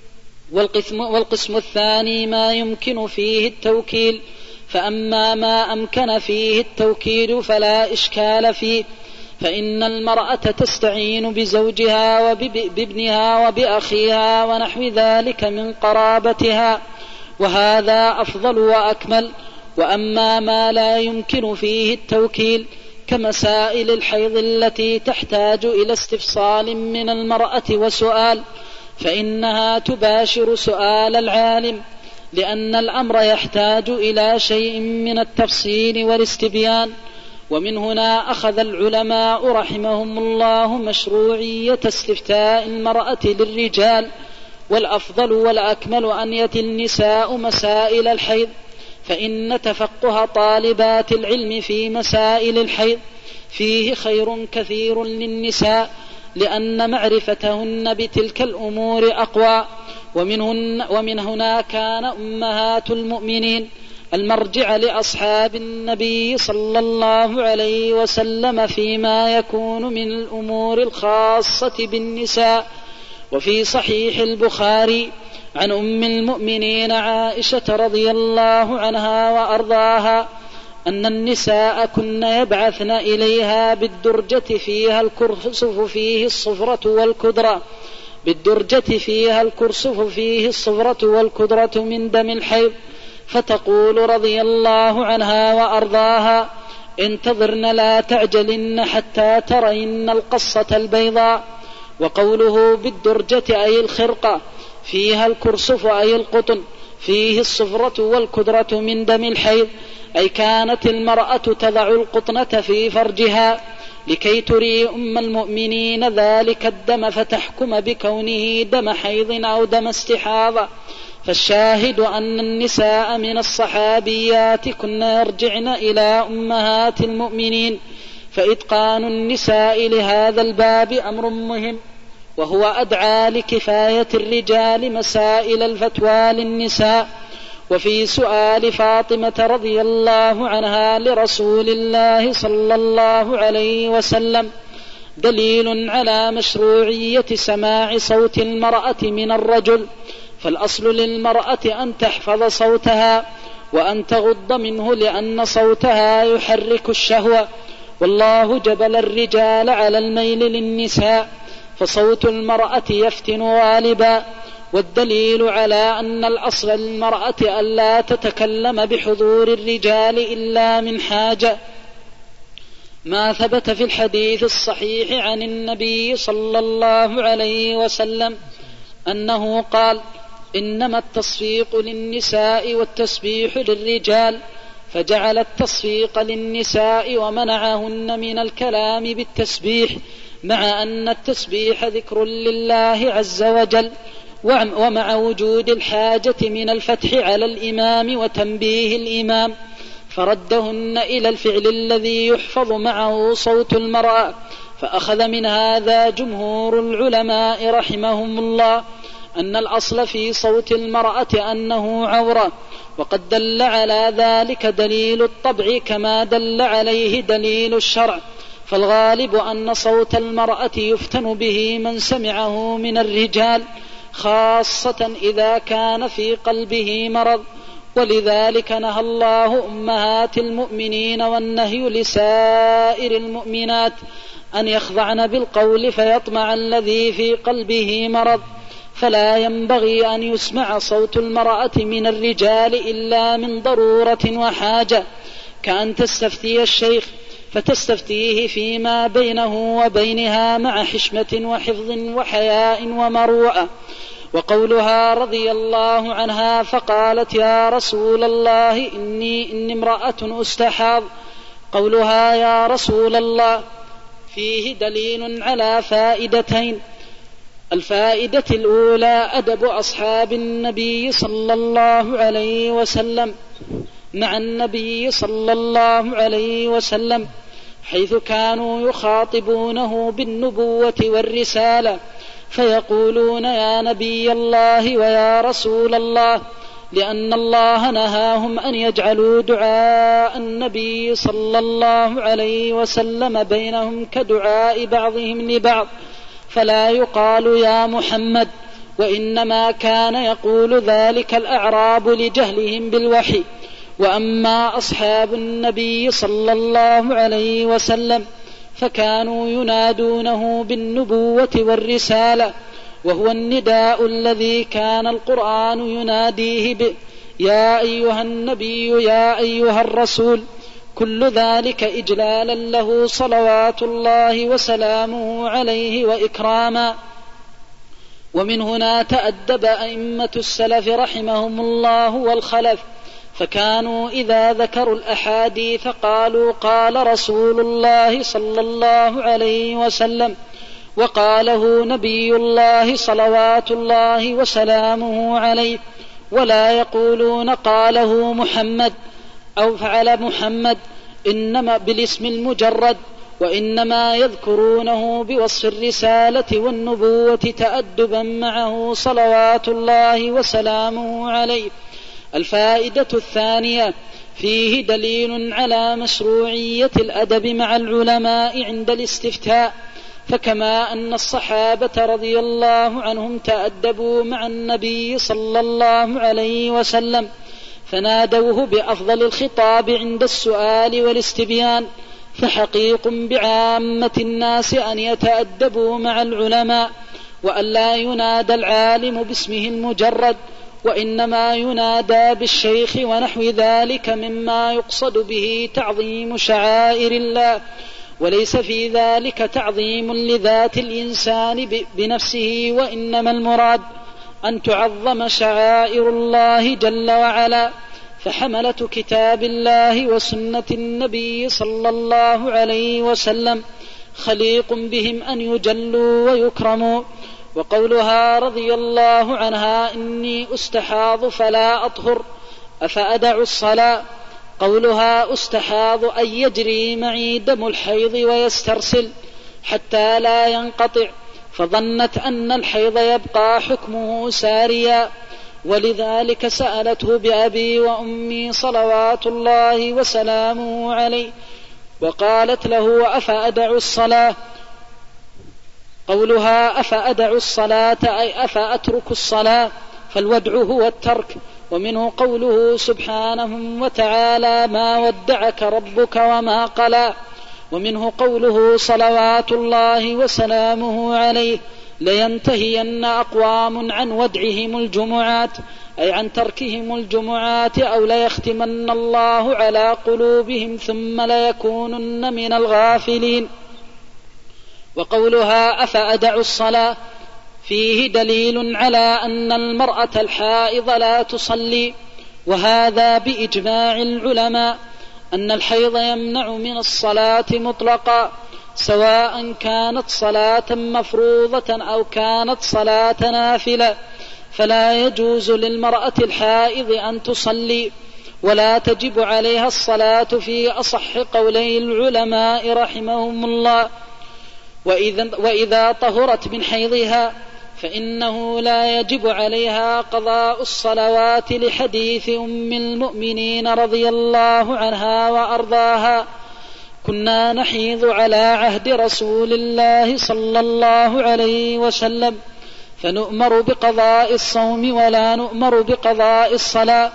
Speaker 2: والقسم الثاني ما يمكن فيه التوكيل. فأما ما أمكن فيه التوكيل فلا إشكال فيه، فإن المرأة تستعين بزوجها وبابنها وبأخيها ونحو ذلك من قرابتها، وهذا أفضل وأكمل. وأما ما لا يمكن فيه التوكيل كمسائل الحيض التي تحتاج إلى استفصال من المرأة وسؤال، فإنها تباشر سؤال العالم، لأن الأمر يحتاج إلى شيء من التفصيل والاستبيان. ومن هنا أخذ العلماء رحمهم الله مشروعية استفتاء المرأة للرجال، والأفضل والأكمل أن يتي النساء مسائل الحيض، فإن تفقه طالبات العلم في مسائل الحيض فيه خير كثير للنساء، لأن معرفتهن بتلك الأمور أقوى. ومن هنا كان أمهات المؤمنين المرجع لأصحاب النبي صلى الله عليه وسلم فيما يكون من الأمور الخاصة بالنساء. وفي صحيح البخاري عن أم المؤمنين عائشة رضي الله عنها وأرضاها أن النساء كن يبعثن إليها بالدرجة فيها الكرسف فيه الصفرة والكدرة، من دم الحيض، فتقول رضي الله عنها وأرضاها: انتظرن لا تعجلن حتى ترين القصة البيضاء. وقوله بالدرجة أي الخرقة، فيها الكرسف أي القطن، فيه الصفرة والكدرة من دم الحيض، أي كانت المرأة تضع القطنة في فرجها لكي تري أم المؤمنين ذلك الدم فتحكم بكونه دم حيض أو دم استحاضة. فالشاهد أن النساء من الصحابيات كن يرجعن إلى أمهات المؤمنين، فإتقان النساء لهذا الباب أمر مهم، وهو أدعى لكفاية الرجال مسائل الفتوى للنساء. وفي سؤال فاطمة رضي الله عنها لرسول الله صلى الله عليه وسلم دليل على مشروعية سماع صوت المرأة من الرجل. فالأصل للمرأة أن تحفظ صوتها وأن تغض منه، لأن صوتها يحرك الشهوة، والله جبل الرجال على الميل للنساء، فصوت المرأة يفتن غالبا. والدليل على أن الأصل للمرأة ألا تتكلم بحضور الرجال إلا من حاجة ما ثبت في الحديث الصحيح عن النبي صلى الله عليه وسلم أنه قال: إنما التصفيق للنساء والتسبيح للرجال، فجعل التصفيق للنساء ومنعهن من الكلام بالتسبيح، مع أن التسبيح ذكر لله عز وجل، ومع وجود الحاجة من الفتح على الإمام وتنبيه الإمام، فردهن إلى الفعل الذي يحفظ معه صوت المرأة. فأخذ من هذا جمهور العلماء رحمهم الله أن الأصل في صوت المرأة أنه عورة، وقد دل على ذلك دليل الطبع كما دل عليه دليل الشرع. فالغالب أن صوت المرأة يفتن به من سمعه من الرجال، خاصة إذا كان في قلبه مرض، ولذلك نهى الله أمهات المؤمنين والنهي لسائر المؤمنات أن يخضعن بالقول فيطمع الذي في قلبه مرض، فلا ينبغي أن يسمع صوت المرأة من الرجال إلا من ضرورة وحاجة، كأن تستفتي الشيخ فتستفتيه فيما بينه وبينها مع حشمة وحفظ وحياء ومروءة. وقولها رضي الله عنها فقالت يا رسول الله إني امرأة أستحاض، قولها يا رسول الله فيه دليل على فائدتين: الفائدة الأولى أدب أصحاب النبي صلى الله عليه وسلم مع النبي صلى الله عليه وسلم، حيث كانوا يخاطبونه بالنبوة والرسالة فيقولون يا نبي الله ويا رسول الله، لأن الله نهاهم أن يجعلوا دعاء النبي صلى الله عليه وسلم بينهم كدعاء بعضهم لبعض، فلا يقال يا محمد، وإنما كان يقول ذلك الأعراب لجهلهم بالوحي. وأما أصحاب النبي صلى الله عليه وسلم فكانوا ينادونه بالنبوة والرسالة، وهو النداء الذي كان القرآن يناديه به: يا أيها النبي يا أيها الرسول، كل ذلك إجلالا له صلوات الله وسلامه عليه وإكراما. ومن هنا تأدب أئمة السلف رحمهم الله والخلف، فكانوا إذا ذكروا الأحاديث قالوا قال رسول الله صلى الله عليه وسلم، وقاله نبي الله صلوات الله وسلامه عليه، ولا يقولون قاله محمد أو فعل محمد إنما بالاسم المجرد، وإنما يذكرونه بوصف الرسالة والنبوة تأدبا معه صلوات الله وسلامه عليه. الفائدة الثانية: فيه دليل على مشروعية الأدب مع العلماء عند الاستفتاء، فكما أن الصحابة رضي الله عنهم تأدبوا مع النبي صلى الله عليه وسلم فنادوه بأفضل الخطاب عند السؤال والاستبيان، فحقيق بعامة الناس أن يتأدبوا مع العلماء، وأن لا ينادى العالم باسمه المجرد، وإنما ينادى بالشيخ ونحو ذلك مما يقصد به تعظيم شعائر الله، وليس في ذلك تعظيم لذات الإنسان بنفسه، وإنما المراد أن تعظم شعائر الله جل وعلا. فحملة كتاب الله وسنة النبي صلى الله عليه وسلم خليق بهم أن يجلوا ويكرموا. وقولها رضي الله عنها إني أستحاض فلا أطهر أفأدع الصلاة، قولها أستحاض أي يجري معي دم الحيض ويسترسل حتى لا ينقطع، فظنت أن الحيض يبقى حكمه ساريا، ولذلك سألته بأبي وأمي صلوات الله وسلامه عليه، وقالت له أفأدع الصلاة، قولها أفأدع الصلاة أي أفأترك الصلاة، فالودع هو الترك. ومنه قوله سبحانه وتعالى ما ودعك ربك وما قلى. ومنه قوله صلوات الله وسلامه عليه لينتهين أقوام عن ودعهم الجمعات، أي عن تركهم الجمعات، أو ليختمن الله على قلوبهم ثم ليكونن من الغافلين. وقولها أفأدع الصلاة فيه دليل على أن المرأة الحائض لا تصلي، وهذا بإجماع العلماء أن الحيض يمنع من الصلاة مطلقا، سواء كانت صلاة مفروضة أو كانت صلاة نافلة، فلا يجوز للمرأة الحائض أن تصلي، ولا تجب عليها الصلاة في أصح قولي العلماء رحمهم الله. وإذا طهرت من حيضها فإنه لا يجب عليها قضاء الصلوات، لحديث أم المؤمنين رضي الله عنها وأرضاها كنا نحيض على عهد رسول الله صلى الله عليه وسلم، فنؤمر بقضاء الصوم ولا نؤمر بقضاء الصلاة،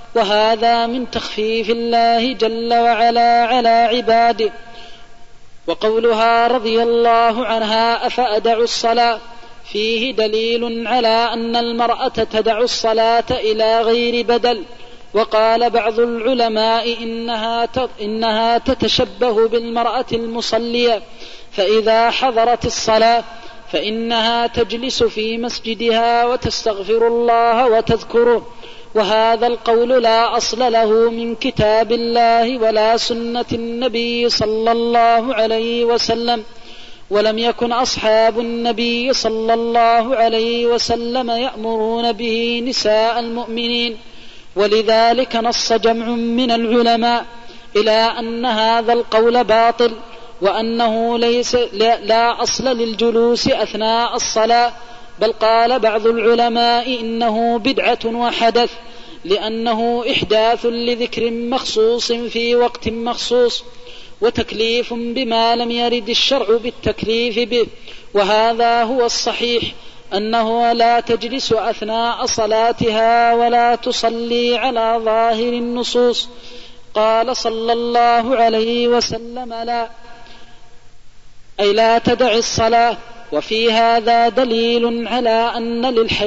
Speaker 2: وهذا من تخفيف الله جل وعلا على عباده. وقولها رضي الله عنها أفأدع الصلاة فيه دليل على أن المرأة تدع الصلاة إلى غير بدل. وقال بعض العلماء إنها تتشبه بالمرأة المصلية، فإذا حضرت الصلاة فإنها تجلس في مسجدها وتستغفر الله وتذكره. وهذا القول لا أصل له من كتاب الله ولا سنة النبي صلى الله عليه وسلم، ولم يكن أصحاب النبي صلى الله عليه وسلم يأمرون به نساء المؤمنين. ولذلك نص جمع من العلماء إلى أن هذا القول باطل، وأنه لا أصل للجلوس أثناء الصلاة، بل قال بعض العلماء إنه بدعة وحدث، لأنه إحداث لذكر مخصوص في وقت مخصوص، وتكليف بما لم يرد الشرع بالتكليف به. وهذا هو الصحيح، أنه لا تجلس أثناء صلاتها ولا تصلي على ظاهر النصوص. قال صلى الله عليه وسلم لا تدع الصلاة. وفي هذا دليل على أن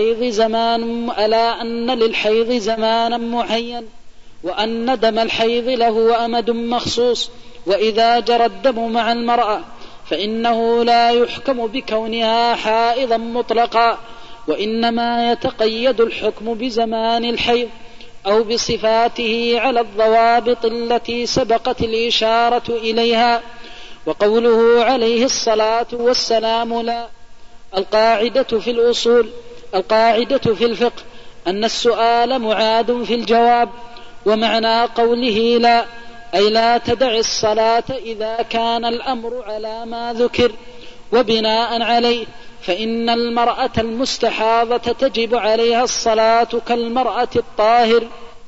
Speaker 2: للحيض زمانا معين، وأن دم الحيض له أمد مخصوص. وإذا جرى الدم مع المرأة فإنه لا يحكم بكونها حائضا مطلقا، وإنما يتقيد الحكم بزمان الحيض أو بصفاته على الضوابط التي سبقت الإشارة إليها. وقوله عليه الصلاة والسلام لا، القاعدة في الأصول، القاعدة في الفقه أن السؤال معاد في الجواب. ومعنى قوله لا أي لا تدع الصلاة إذا كان الأمر على ما ذكر. وبناء عليه فإن المرأة المستحاضة تجب عليها الصلاة كالمرأة الطاهر،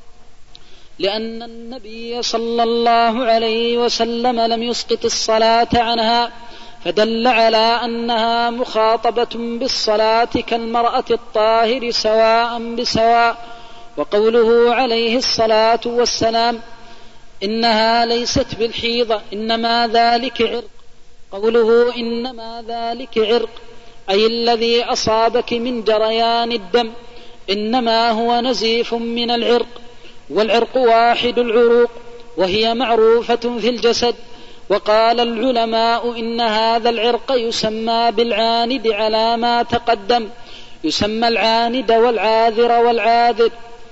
Speaker 2: لأن النبي صلى الله عليه وسلم لم يسقط الصلاة عنها، فدل على أنها مخاطبة بالصلاة كالمرأة الطاهر سواء بسواء. وقوله عليه الصلاة والسلام إنها ليست بالحيضة إنما ذلك عرق، قوله إنما ذلك عرق أي الذي أصابك من جريان الدم، إنما هو نزيف من العرق، والعرق واحد العروق وهي معروفة في الجسد. وقال العلماء إن هذا العرق يسمى بالعاند على ما تقدم، يسمى العاند والعاذر والعاذر.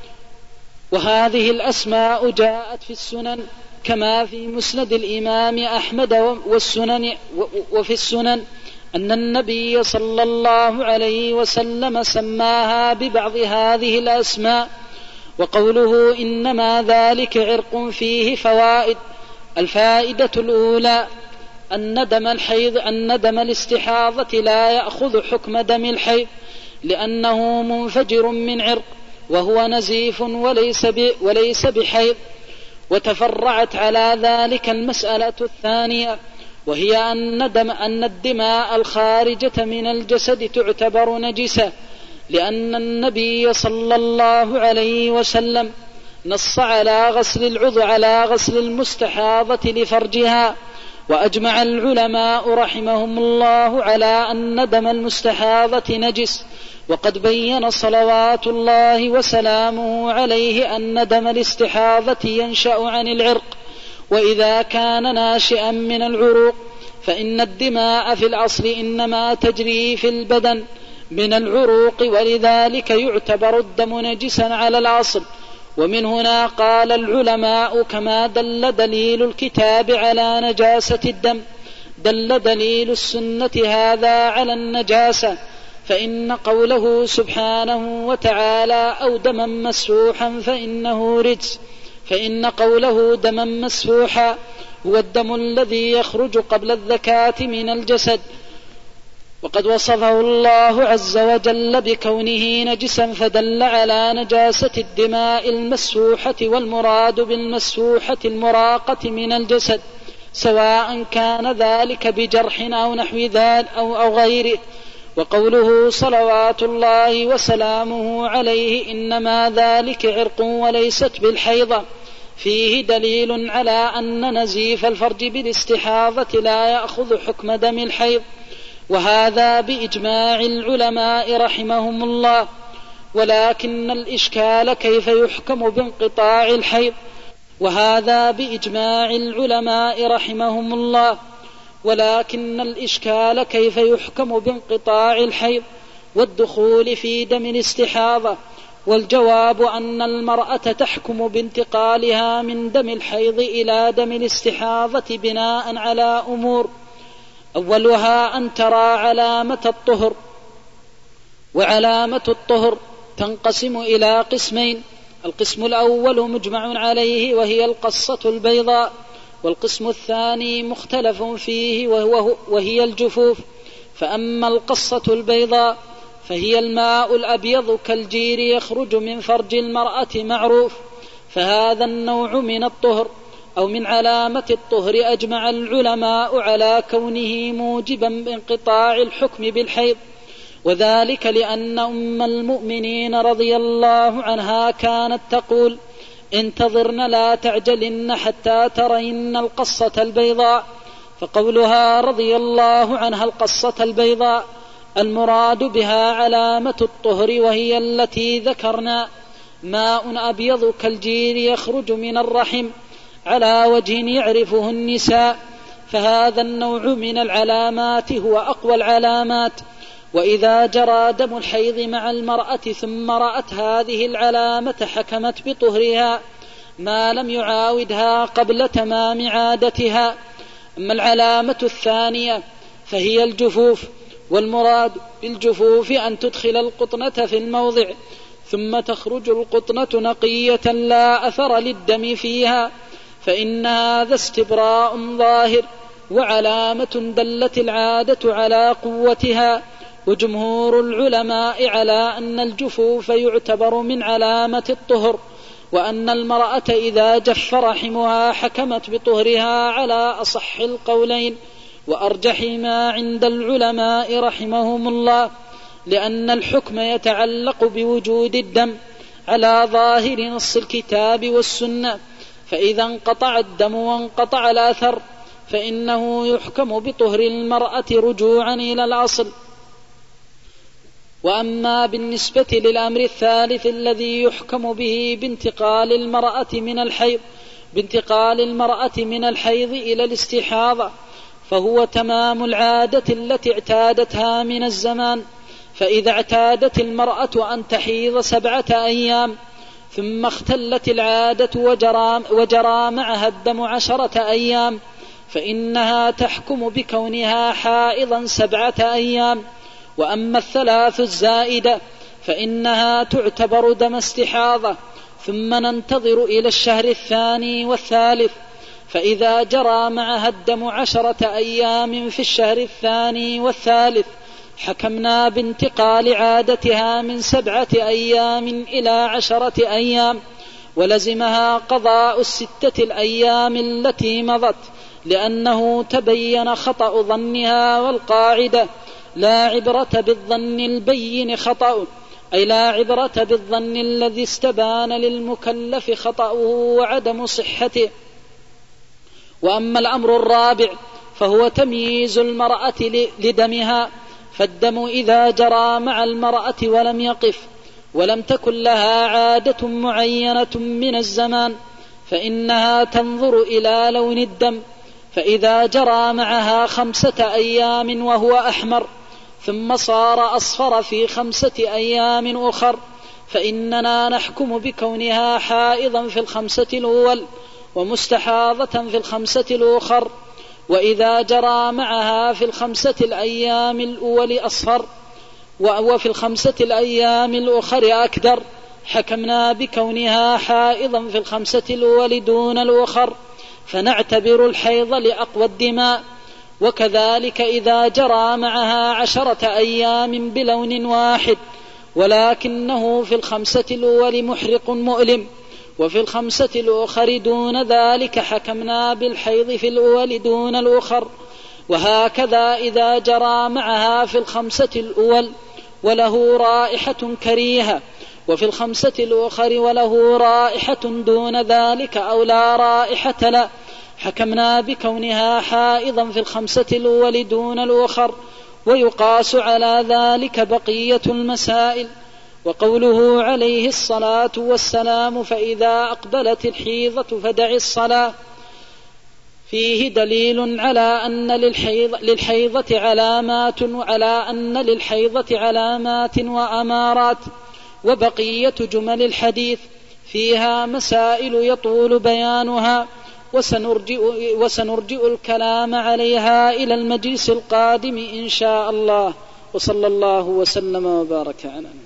Speaker 2: وهذه الأسماء جاءت في السنن كما في مسند الإمام أحمد وفي السنن أن النبي صلى الله عليه وسلم سماها ببعض هذه الأسماء. وقوله إنما ذلك عرق فيه فوائد. الفائدة الأولى أن دم الاستحاضة لا يأخذ حكم دم الحيض، لأنه منفجر من عرق وهو نزيف وليس بحيض. وتفرعت على ذلك المسألة الثانية، وهي أن الدماء الخارجة من الجسد تعتبر نجسة، لأن النبي صلى الله عليه وسلم نص على غسل العضو على غسل المستحاضة لفرجها. وأجمع العلماء رحمهم الله على أن دم المستحاضة نجس، وقد بين صلوات الله وسلامه عليه أن دم الاستحاضة ينشأ عن العرق، وإذا كان ناشئا من العروق فإن الدماء في الأصل إنما تجري في البدن من العروق، ولذلك يعتبر الدم نجسا على الأصل. ومن هنا قال العلماء كما دل دليل الكتاب على نجاسة الدم دل دليل السنة هذا على النجاسة، فإن قوله سبحانه وتعالى أو دما مسفوحا فإنه رجس، فإن قوله دما مسفوحا هو الدم الذي يخرج قبل الذكاة من الجسد، وقد وصفه الله عز وجل بكونه نجسا فدل على نجاسة الدماء المسفوحة، والمراد بالمسفوحة المراقة من الجسد، سواء كان ذلك بجرح أو نحو ذلك أو غيره. وقوله صلوات الله وسلامه عليه إنما ذلك عرق وليست بالحيضة فيه دليل على أن نزيف الفرج بالاستحاضة لا يأخذ حكم دم الحيض، وهذا بإجماع العلماء رحمهم الله. ولكن الإشكال كيف يحكم بانقطاع الحيض، وهذا بإجماع العلماء رحمهم الله. ولكن الإشكال كيف يحكم بانقطاع الحيض والدخول في دم الاستحاضة، والجواب أن المرأة تحكم بانتقالها من دم الحيض إلى دم الاستحاضة بناء على أمور: أولها أن ترى علامة الطهر، وعلامة الطهر تنقسم إلى قسمين: القسم الأول مجمع عليه وهي القصة البيضاء، والقسم الثاني مختلف فيه وهي الجفوف. فأما القصة البيضاء فهي الماء الأبيض كالجير يخرج من فرج المرأة معروف، فهذا النوع من الطهر أو من علامة الطهر أجمع العلماء على كونه موجبا بانقطاع الحكم بالحيض، وذلك لأن أم المؤمنين رضي الله عنها كانت تقول: انتظرن لا تعجلن حتى ترين القصة البيضاء. فقولها رضي الله عنها القصة البيضاء المراد بها علامة الطهر، وهي التي ذكرنا: ماء أبيض كالجير يخرج من الرحم على وجه يعرفه النساء، فهذا النوع من العلامات هو أقوى العلامات. وإذا جرى دم الحيض مع المرأة ثم رأت هذه العلامة حكمت بطهرها ما لم يعاودها قبل تمام عادتها. أما العلامة الثانية فهي الجفوف، والمراد بالجفوف أن تدخل القطنة في الموضع ثم تخرج القطنة نقية لا أثر للدم فيها، فإن هذا استبراء ظاهر وعلامة دلت العادة على قوتها. وجمهور العلماء على أن الجفوف يعتبر من علامة الطهر، وأن المرأة إذا جف رحمها حكمت بطهرها على أصح القولين وأرجح ما عند العلماء رحمهم الله، لأن الحكم يتعلق بوجود الدم على ظاهر نص الكتاب والسنة، فإذا انقطع الدم وانقطع الأثر فإنه يحكم بطهر المرأة رجوعا إلى الأصل. وأما بالنسبة للأمر الثالث الذي يحكم به بانتقال المرأة من الحيض إلى الاستحاضة، فهو تمام العادة التي اعتادتها من الزمان. فإذا اعتادت المرأة أن تحيض 7 أيام ثم اختلت العادة وجرى معها الدم 10 أيام، فإنها تحكم بكونها حائضا 7 أيام. وأما 3 الزائدة فإنها تعتبر دم استحاضة، ثم ننتظر إلى الشهر 2 والثالث، فإذا جرى معها الدم 10 أيام في الشهر 2 والثالث حكمنا بانتقال عادتها من 7 أيام إلى 10 أيام، ولزمها قضاء 6 الأيام التي مضت، لأنه تبين خطأ ظنها. والقاعدة: لا عبرة بالظن البين خطأ، أي لا عبرة بالظن الذي استبان للمكلف خطأه وعدم صحته. وأما الأمر الرابع فهو تمييز المرأة لدمها، فالدم إذا جرى مع المرأة ولم يقف ولم تكن لها عادة معينة من الزمان فإنها تنظر إلى لون الدم، فإذا جرى معها 5 أيام وهو أحمر ثم صار أصفر في 5 أيام أخر فإننا نحكم بكونها حائضا في 5 الأول ومستحاضة في 5 الأخر. وإذا جرى معها في 5 الأيام الأول أصفر وفي 5 الأيام الأخر أكدر حكمنا بكونها حائضا في 5 الأول دون الأخر، فنعتبر الحيض لأقوى الدماء. وكذلك إذا جرى معها 10 أيام بلون واحد ولكنه في 5 الأول محرق مؤلم وفي 5 الأخر دون ذلك حكمنا بالحيض في الأول دون الأخر. وهكذا إذا جرى معها في الخمسة الأول وله رائحة كريهة، وفي الخمسة الأخر وله رائحة دون ذلك أو لا رائحة له، حكمنا بكونها حائضا في الخمسة الأول دون الأخر، ويقاس على ذلك بقية المسائل. وقوله عليه الصلاة والسلام فإذا أقبلت الحيضة فدع الصلاة فيه دليل على أن للحيضة علامات وأمارات. وبقية جمل الحديث فيها مسائل يطول بيانها، وسنرجئ الكلام عليها إلى المجلس القادم إن شاء الله. وصلى الله وسلم وبارك على نبينا.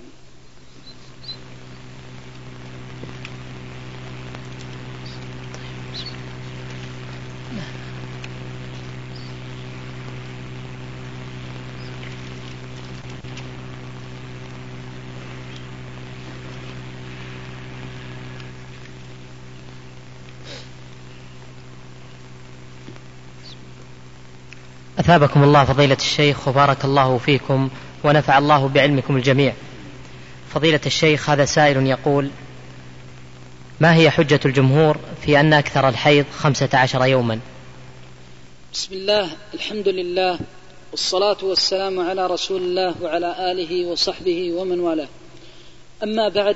Speaker 3: أثابكم الله فضيلة الشيخ وبارك الله فيكم ونفع الله بعلمكم الجميع. فضيلة الشيخ، هذا سائل يقول: ما هي حجة الجمهور في أن أكثر الحيض 15 يوما؟
Speaker 2: بسم الله، الحمد لله، والصلاة والسلام على رسول الله وعلى آله وصحبه ومن والاه. أما بعد،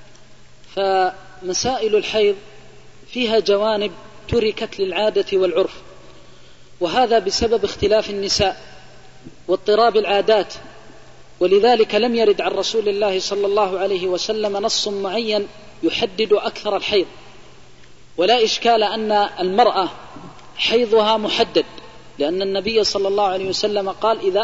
Speaker 2: فمسائل الحيض فيها جوانب تركت للعادة والعرف، وهذا بسبب اختلاف النساء واضطراب العادات، ولذلك لم يرد عن رسول الله صلى الله عليه وسلم نص معين يحدد أكثر الحيض. ولا إشكال أن المرأة حيضها محدد، لأن النبي صلى الله عليه وسلم قال: إذا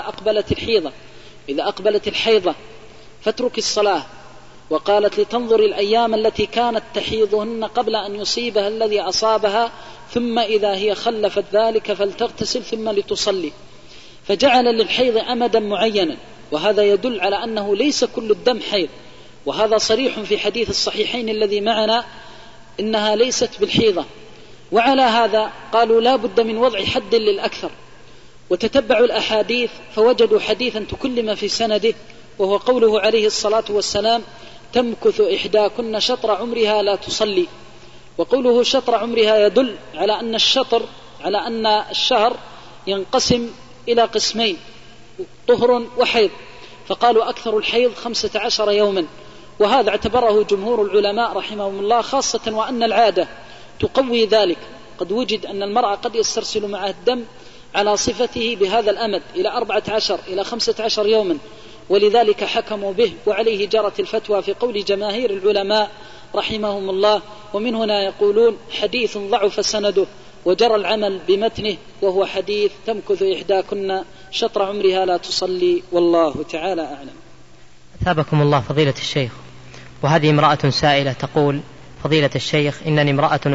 Speaker 2: أقبلت الحيضة فاترك الصلاة. وقالت: لتنظر الأيام التي كانت تحيضهن قبل أن يصيبها الذي أصابها، ثم إذا هي خلفت ذلك فلتغتسل ثم لتصلي. فجعل للحيض أمدا معينا، وهذا يدل على أنه ليس كل الدم حيض، وهذا صريح في حديث الصحيحين الذي معنا إنها ليست بالحيضة. وعلى هذا قالوا لا بد من وضع حد للأكثر، وتتبعوا الأحاديث فوجدوا حديثا تكلم في سنده، وهو قوله عليه الصلاة والسلام: تمكث إحداكن شطر عمرها لا تصلي. وقوله شطر عمرها يدل على أن الشهر ينقسم إلى قسمين: طهر وحيض، فقالوا أكثر الحيض 15 يوما، وهذا اعتبره جمهور العلماء رحمهم الله، خاصة وأن العادة تقوي ذلك. قد وجد أن المرأة قد يسترسل معها الدم على صفته بهذا الأمد إلى 14 إلى 15 يوما، ولذلك حكموا به، وعليه جرت الفتوى في قول جماهير العلماء رحمهم الله. ومن هنا يقولون حديث ضعف سنده وجرى العمل بمتنه، وهو حديث تمكث إحداكن شطر عمرها لا تصلي، والله تعالى أعلم.
Speaker 3: أثابكم الله فضيلة الشيخ. وهذه امرأة سائلة تقول: فضيلة الشيخ، إنني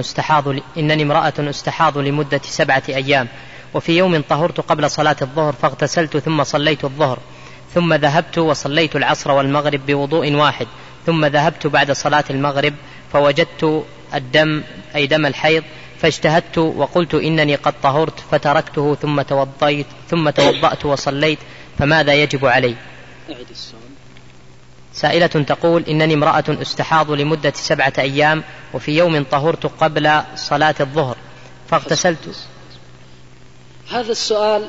Speaker 3: امرأة استحاض لمدة 7 أيام، وفي يوم طهرت قبل صلاة الظهر فاغتسلت ثم صليت الظهر، ثم ذهبت وصليت العصر والمغرب بوضوء واحد، ثم ذهبت بعد صلاة المغرب فوجدت الدم أي دم الحيض، فاجتهدت وقلت إنني قد طهرت فتركته ثم توضأت وصليت، فماذا يجب علي؟ سائلة تقول: إنني امرأة استحاض لمدة 7 أيام، وفي يوم طهرت قبل صلاة الظهر فاغتسلت.
Speaker 2: هذا السؤال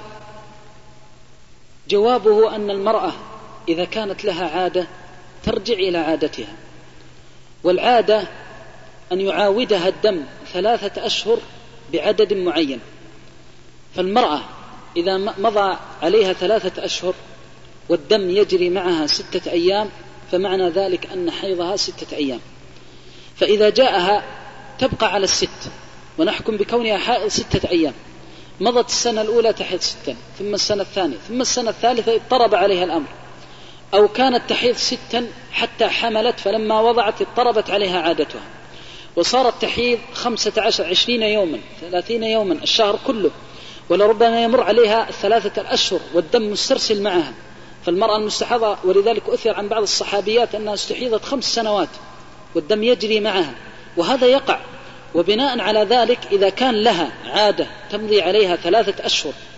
Speaker 2: جوابه أن المرأة إذا كانت لها عادة ترجع إلى عادتها، والعادة أن يعاودها الدم 3 أشهر بعدد معين. فالمرأة إذا مضى عليها 3 أشهر والدم يجري معها 6 أيام، فمعنى ذلك أن حيضها 6 أيام. فإذا جاءها تبقى على 6، ونحكم بكونها حائض 6 أيام. مضت السنة الأولى تحيض 6، ثم السنة الثانية، ثم السنة الثالثة اضطرب عليها الأمر، أو كانت تحيض 6 حتى حملت، فلما وضعت اضطربت عليها عادتها وصارت تحيض 15 20 يوما 30 يوما الشهر كله، ولربما يمر عليها 3 أشهر والدم مسترسل معها. فالمرأة المستحاضة، ولذلك أثر عن بعض الصحابيات أنها استحيضت 5 سنوات والدم يجري معها، وهذا يقع. وبناء على ذلك إذا كان لها عادة تمضي عليها 3 أشهر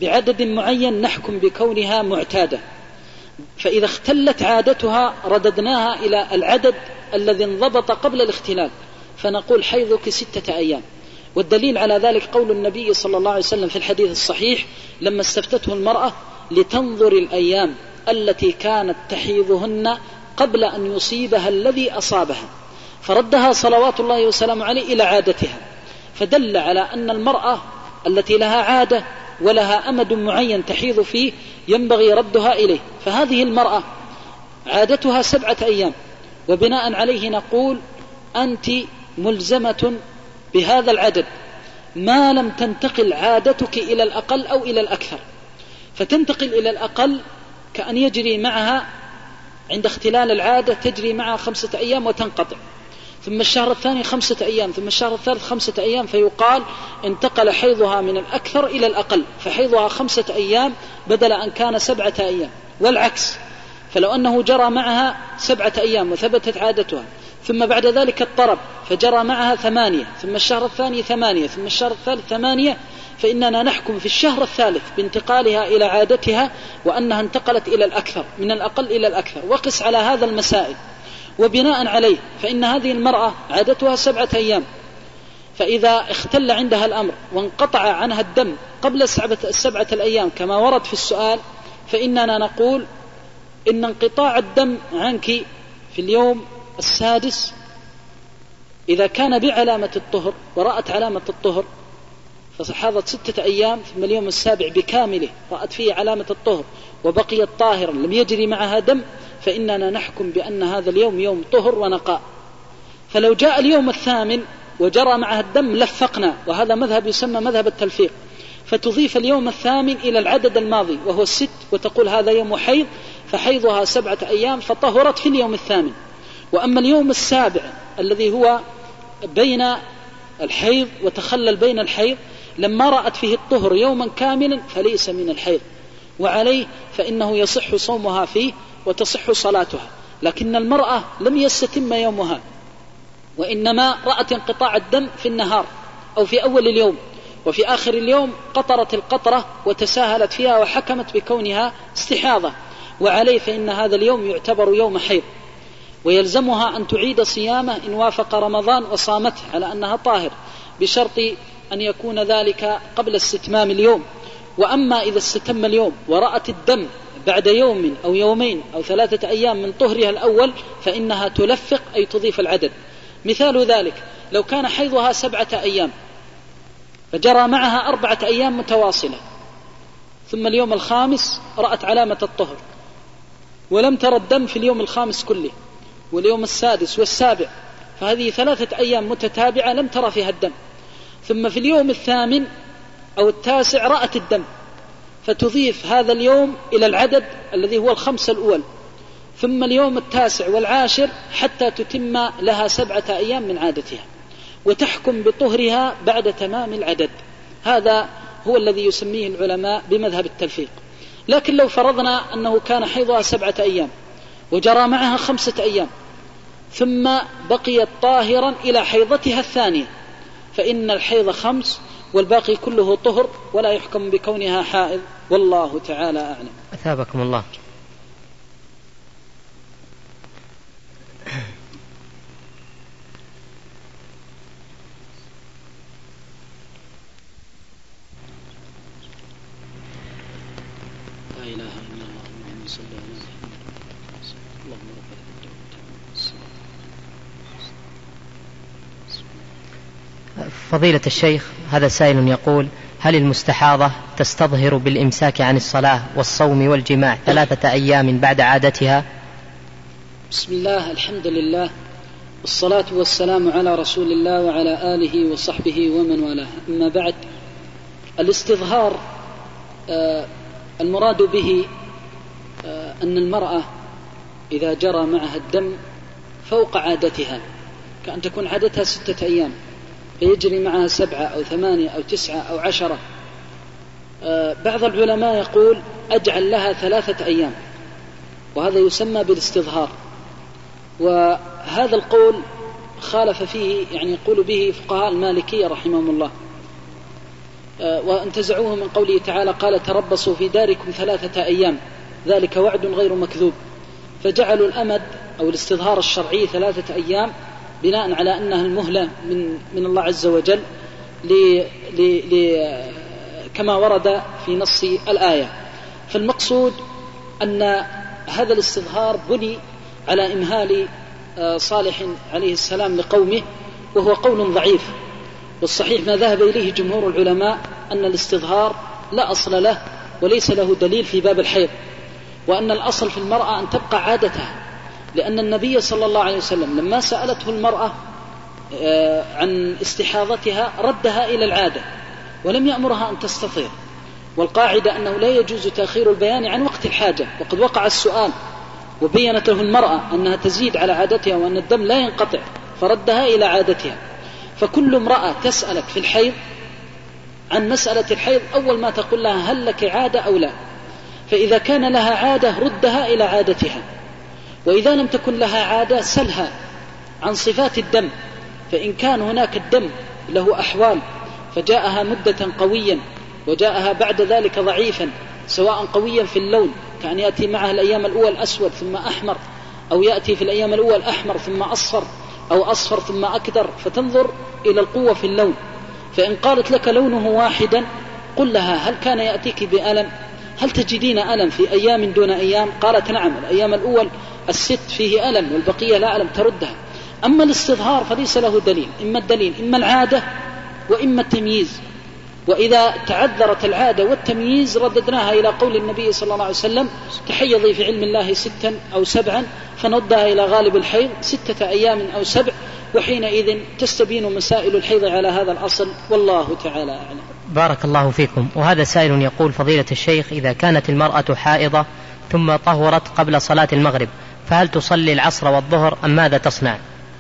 Speaker 2: بعدد معين نحكم بكونها معتادة، فإذا اختلت عادتها رددناها إلى العدد الذي انضبط قبل الاختلال، فنقول حيضك 6 أيام. والدليل على ذلك قول النبي صلى الله عليه وسلم في الحديث الصحيح لما استفتته المرأة لتنظر الأيام التي كانت تحيضهن قبل أن يصيبها الذي أصابها، فردها صلوات الله وسلامه عليه إلى عادتها، فدل على أن المرأة التي لها عادة ولها أمد معين تحيض فيه ينبغي ردها إليه. فهذه المرأة عادتها 7 أيام، وبناء عليه نقول أنت ملزمة بهذا العدد ما لم تنتقل عادتك إلى الأقل أو إلى الأكثر. فتنتقل إلى الأقل كأن يجري معها عند اختلال العادة تجري معها 5 أيام وتنقطع، ثم الشهر الثاني 5 أيام، ثم الشهر الثالث 5 أيام، فيقال انتقل حيضها من الأكثر إلى الأقل، فحيضها 5 أيام بدل أن كان 7 أيام. والعكس، فلو أنه جرى معها 7 أيام وثبتت عادتها ثم بعد ذلك اضطرب فجرى معها 8، ثم الشهر الثاني 8، ثم الشهر الثالث 8، فإننا نحكم في الشهر الثالث بانتقالها إلى عادتها وأنها انتقلت إلى الأكثر من الأقل إلى الأكثر. وقس على هذا المسائل، وبناء عليه فإن هذه المرأة عادتها 7 أيام، فإذا اختل عندها الأمر وانقطع عنها الدم قبل 7 الأيام كما ورد في السؤال، فإننا نقول إن انقطاع الدم عنك في اليوم السادس إذا كان بعلامة الطهر ورأت علامة الطهر فحاضت 6 أيام، ثم اليوم السابع بكامله رأت فيه علامة الطهر وبقيت طاهرا لم يجري معها دم، فإننا نحكم بأن هذا اليوم يوم طهر ونقاء. فلو جاء اليوم الثامن وجرى معها الدم لفقنا، وهذا مذهب يسمى مذهب التلفيق، فتضيف اليوم الثامن إلى العدد الماضي وهو 6 وتقول هذا يوم حيض، فحيضها 7 أيام فطهرت في اليوم الثامن. وأما اليوم السابع الذي هو بين الحيض وتخلل بين الحيض لما رأت فيه الطهر يوما كاملا فليس من الحيض، وعليه فإنه يصح صومها فيه وتصح صلاتها. لكن المرأة لم يستتم يومها، وإنما رأت انقطاع الدم في النهار أو في أول اليوم، وفي آخر اليوم قطرت القطرة وتساهلت فيها وحكمت بكونها استحاضة، وعليه فإن هذا اليوم يعتبر يوم حيض، ويلزمها أن تعيد صيامه إن وافق رمضان وصامته على أنها طاهر، بشرط أن يكون ذلك قبل استتمام اليوم. وأما إذا استتم اليوم ورأت الدم بعد يوم أو يومين أو 3 أيام من طهرها الأول فإنها تلفق أي تضيف العدد. مثال ذلك لو كان حيضها 7 أيام فجرى معها 4 أيام متواصلة، ثم اليوم الخامس رأت علامة الطهر ولم ترى الدم في اليوم الخامس كله واليوم السادس والسابع، فهذه 3 أيام متتابعة لم ترى فيها الدم، ثم في اليوم الثامن أو التاسع رأت الدم، فتضيف هذا اليوم إلى العدد الذي هو 5 الأول، ثم اليوم التاسع والعاشر حتى تتم لها 7 أيام من عادتها، وتحكم بطهرها بعد تمام العدد. هذا هو الذي يسميه العلماء بمذهب التلفيق. لكن لو فرضنا أنه كان حيضها 7 أيام وجرى معها 5 أيام ثم بقيت طاهرا إلى حيضتها الثانية، فإن الحيض 5 والباقي كله طهر ولا يحكم بكونها حائض، والله تعالى أعلم.
Speaker 3: أثابكم الله.
Speaker 2: لا إله إلا الله محمد صلى الله عليه وسلم. اللهم رب
Speaker 3: فضيلة الشيخ، هذا سائل يقول: هل المستحاضة تستظهر بالإمساك عن الصلاة والصوم والجماع 3 أيام بعد عادتها؟
Speaker 2: بسم الله، الحمد لله، والصلاة والسلام على رسول الله وعلى آله وصحبه ومن والاه. أما بعد، الاستظهار المراد به أن المرأة إذا جرى معها الدم فوق عادتها، كأن تكون عادتها 6 أيام فيجري معها 7 أو 8 أو 9 أو 10. بعض العلماء يقول أجعل لها 3 أيام، وهذا يسمى بالاستظهار، وهذا القول خالف فيه، يعني يقول به فقهاء المالكية رحمهم الله. وانتزعوه من قوله تعالى قال تربصوا في داركم 3 أيام ذلك وعد غير مكذوب، فجعلوا الأمد أو الاستظهار الشرعي 3 أيام بناء على أنها المهلة من الله عز وجل كما ورد في نص الآية. فالمقصود أن هذا الاستظهار بني على إمهال صالح عليه السلام لقومه، وهو قول ضعيف، والصحيح ما ذهب إليه جمهور العلماء أن الاستظهار لا أصل له وليس له دليل في باب الحيض، وأن الأصل في المرأة أن تبقى عادتها، لأن النبي صلى الله عليه وسلم لما سألته المرأة عن استحاضتها ردها إلى العادة ولم يأمرها أن تستطيع، والقاعدة أنه لا يجوز تأخير البيان عن وقت الحاجة، وقد وقع السؤال وبينت له المرأة أنها تزيد على عادتها وأن الدم لا ينقطع فردها إلى عادتها. فكل امرأة تسألك في الحيض عن مسألة الحيض أول ما تقول لها هل لك عادة أو لا، فإذا كان لها عادة ردها إلى عادتها، وإذا لم تكن لها عادة سلها عن صفات الدم، فإن كان هناك الدم له أحوال فجاءها مدة قويا وجاءها بعد ذلك ضعيفا، سواء قويا في اللون كأن يأتي معها الأيام الأول أسود ثم أحمر، أو يأتي في الأيام الأول أحمر ثم أصفر، أو أصفر ثم أكدر، فتنظر إلى القوة في اللون. فإن قالت لك لونه واحدا قل لها هل كان يأتيك بألم؟ هل تجدين ألم في أيام دون أيام؟ قالت نعم، الأيام الأول 6 فيه ألم والبقية لا ألم، تردها. أما الاستظهار فليس له دليل، إما الدليل إما العادة وإما التمييز، وإذا تعذرت العادة والتمييز رددناها إلى قول النبي صلى الله عليه وسلم تحيضي في علم الله 6 أو 7، فنردها إلى غالب الحيض 6 أيام أو 7، وحينئذ تستبين مسائل الحيض على هذا الأصل، والله تعالى أعلم.
Speaker 3: بارك الله فيكم. وهذا سائل يقول فضيلة الشيخ إذا كانت المرأة حائضة ثم طهرت قبل صلاة المغرب فهل تصلي العصر والظهر أم ماذا تصنع؟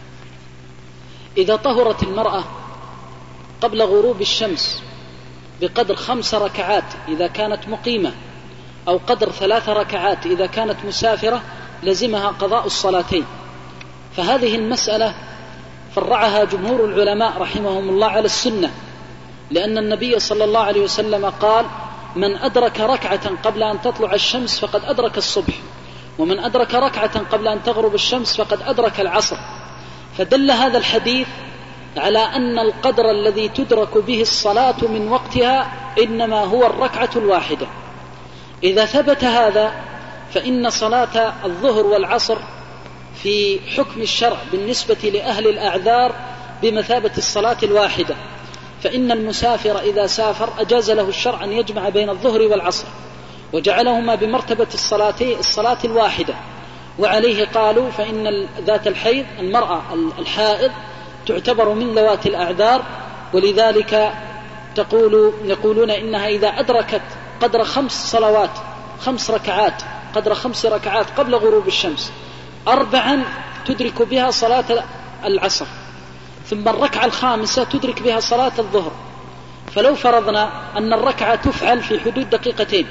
Speaker 2: إذا طهرت المرأة قبل غروب الشمس بقدر 5 ركعات إذا كانت مقيمة، أو قدر 3 ركعات إذا كانت مسافرة، لزمها قضاء الصلاتين. فهذه المسألة فرعها جمهور العلماء رحمهم الله على السنة، لأن النبي صلى الله عليه وسلم قال من أدرك ركعة قبل أن تطلع الشمس فقد أدرك الصبح، ومن أدرك ركعة قبل أن تغرب الشمس فقد أدرك العصر. فدل هذا الحديث على أن القدر الذي تدرك به الصلاة من وقتها إنما هو الركعة الواحدة. إذا ثبت هذا فإن صلاة الظهر والعصر في حكم الشرع بالنسبة لأهل الأعذار بمثابة الصلاة الواحدة، فإن المسافر إذا سافر أجاز له الشرع أن يجمع بين الظهر والعصر وجعلهما بمرتبة الصلاة الواحدة. وعليه قالوا فإن ذات الحيض المرأة الحائض تعتبر من ذوات الأعذار، ولذلك يقولون إنها إذا أدركت قدر 5 صلوات 5 ركعات قدر 5 ركعات قبل غروب الشمس 4 تدرك بها صلاة العصر، ثم الركعة الخامسة تدرك بها صلاة الظهر. فلو فرضنا أن الركعة تفعل في حدود 2 دقيقة،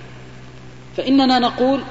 Speaker 2: فإننا نقول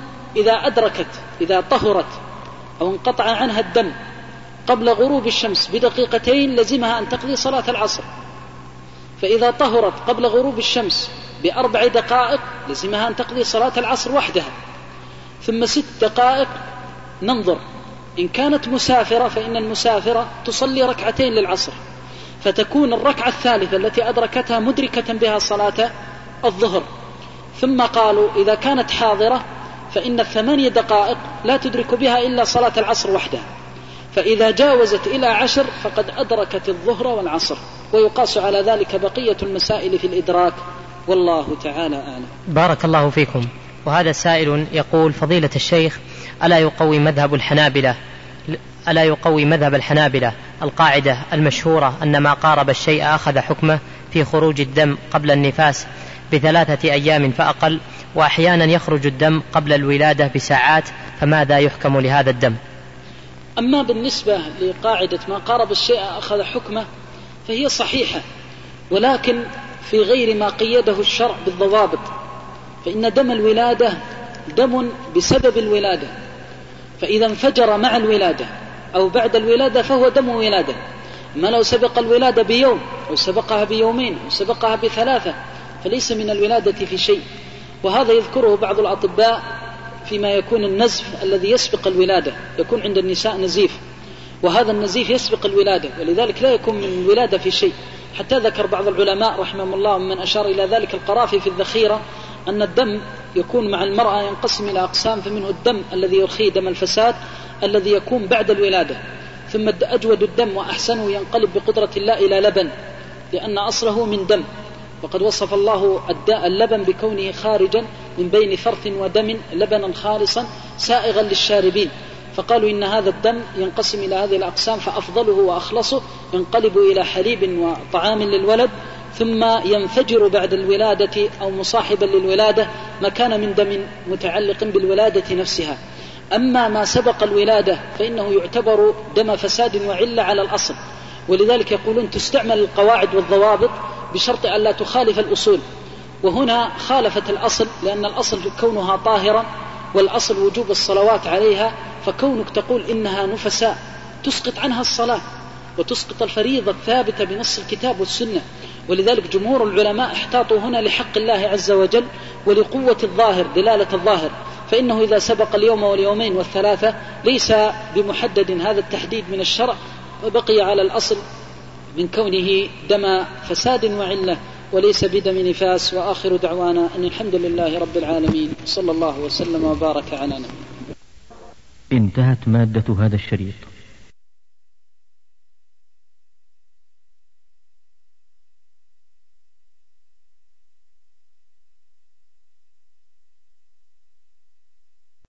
Speaker 2: إذا طهرت أو انقطع عنها الدم قبل غروب الشمس ب2 دقيقتين لزمها أن تقضي صلاة العصر. فإذا طهرت قبل غروب الشمس ب4 دقائق لزمها أن تقضي صلاة العصر وحدها. ثم 6 دقائق ننظر، إن كانت مسافرة فإن المسافرة تصلي 2 ركعتين للعصر، فتكون الركعة الثالثة التي أدركتها مدركة بها صلاة الظهر. ثم قالوا إذا كانت حاضرة فإن 8 دقائق لا تدرك بها إلا صلاة العصر وحدها، فإذا جاوزت إلى 10 فقد أدركت الظهر والعصر، ويقاس على ذلك بقية المسائل في الإدراك، والله تعالى أعلم.
Speaker 3: بارك الله فيكم. وهذا سائل يقول فضيلة الشيخ ألا يقوي مذهب الحنابلة القاعدة المشهورة أن ما قارب الشيء أخذ حكمه في خروج الدم قبل النفاس ب3 أيام فأقل، وأحيانا يخرج الدم قبل الولادة بساعات، فماذا يحكم لهذا الدم؟
Speaker 2: أما بالنسبة لقاعدة ما قارب الشيء أخذ حكمه فهي صحيحة، ولكن في غير ما قيده الشرع بالضوابط. فإن دم الولادة دم بسبب الولادة، فإذا انفجر مع الولادة أو بعد الولادة فهو دم ولادة. ما لو سبق الولادة بيوم أو سبقها بيومين أو سبقها ب3 فليس من الولادة في شيء. وهذا يذكره بعض الأطباء فيما يكون النزف الذي يسبق الولادة، يكون عند النساء نزيف، وهذا النزيف يسبق الولادة، ولذلك لا يكون من الولادة في شيء. حتى ذكر بعض العلماء رحمهم الله من أشار إلى ذلك القرافي في الذخيرة أن الدم يكون مع المرأة ينقسم إلى أقسام، فمنه الدم الذي يرخيه دم الفساد الذي يكون بعد الولادة، ثم أجود الدم وأحسنه ينقلب بقدرة الله إلى لبن لأن أصله من دم، وقد وصف الله اللبن بكونه خارجا من بين فرث ودم لبنا خالصا سائغا للشاربين، فقالوا إن هذا الدم ينقسم إلى هذه الأقسام، فأفضله وأخلصه ينقلب إلى حليب وطعام للولد، ثم ينفجر بعد الولادة أو مصاحبا للولادة ما كان من دم متعلق بالولادة نفسها. أما ما سبق الولادة فإنه يعتبر دم فساد وعلة على الأصل، ولذلك يقولون تستعمل القواعد والضوابط بشرط أن لا تخالف الأصول، وهنا خالفت الأصل لأن الأصل كونها طاهرا والأصل وجوب الصلوات عليها، فكونك تقول إنها نفساء تسقط عنها الصلاة وتسقط الفريضة الثابتة بنص الكتاب والسنة. ولذلك جمهور العلماء احتاطوا هنا لحق الله عز وجل ولقوة الظاهر دلالة الظاهر، فإنه إذا سبق اليوم واليومين والثلاثة ليس بمحدد هذا التحديد من الشرع، وبقي على الأصل من كونه دم فساد وعلة وليس بدم نفاس. وآخر دعوانا أن الحمد لله رب العالمين صلى الله وسلم وبارك على نبينا.
Speaker 1: انتهت مادة هذا الشريط.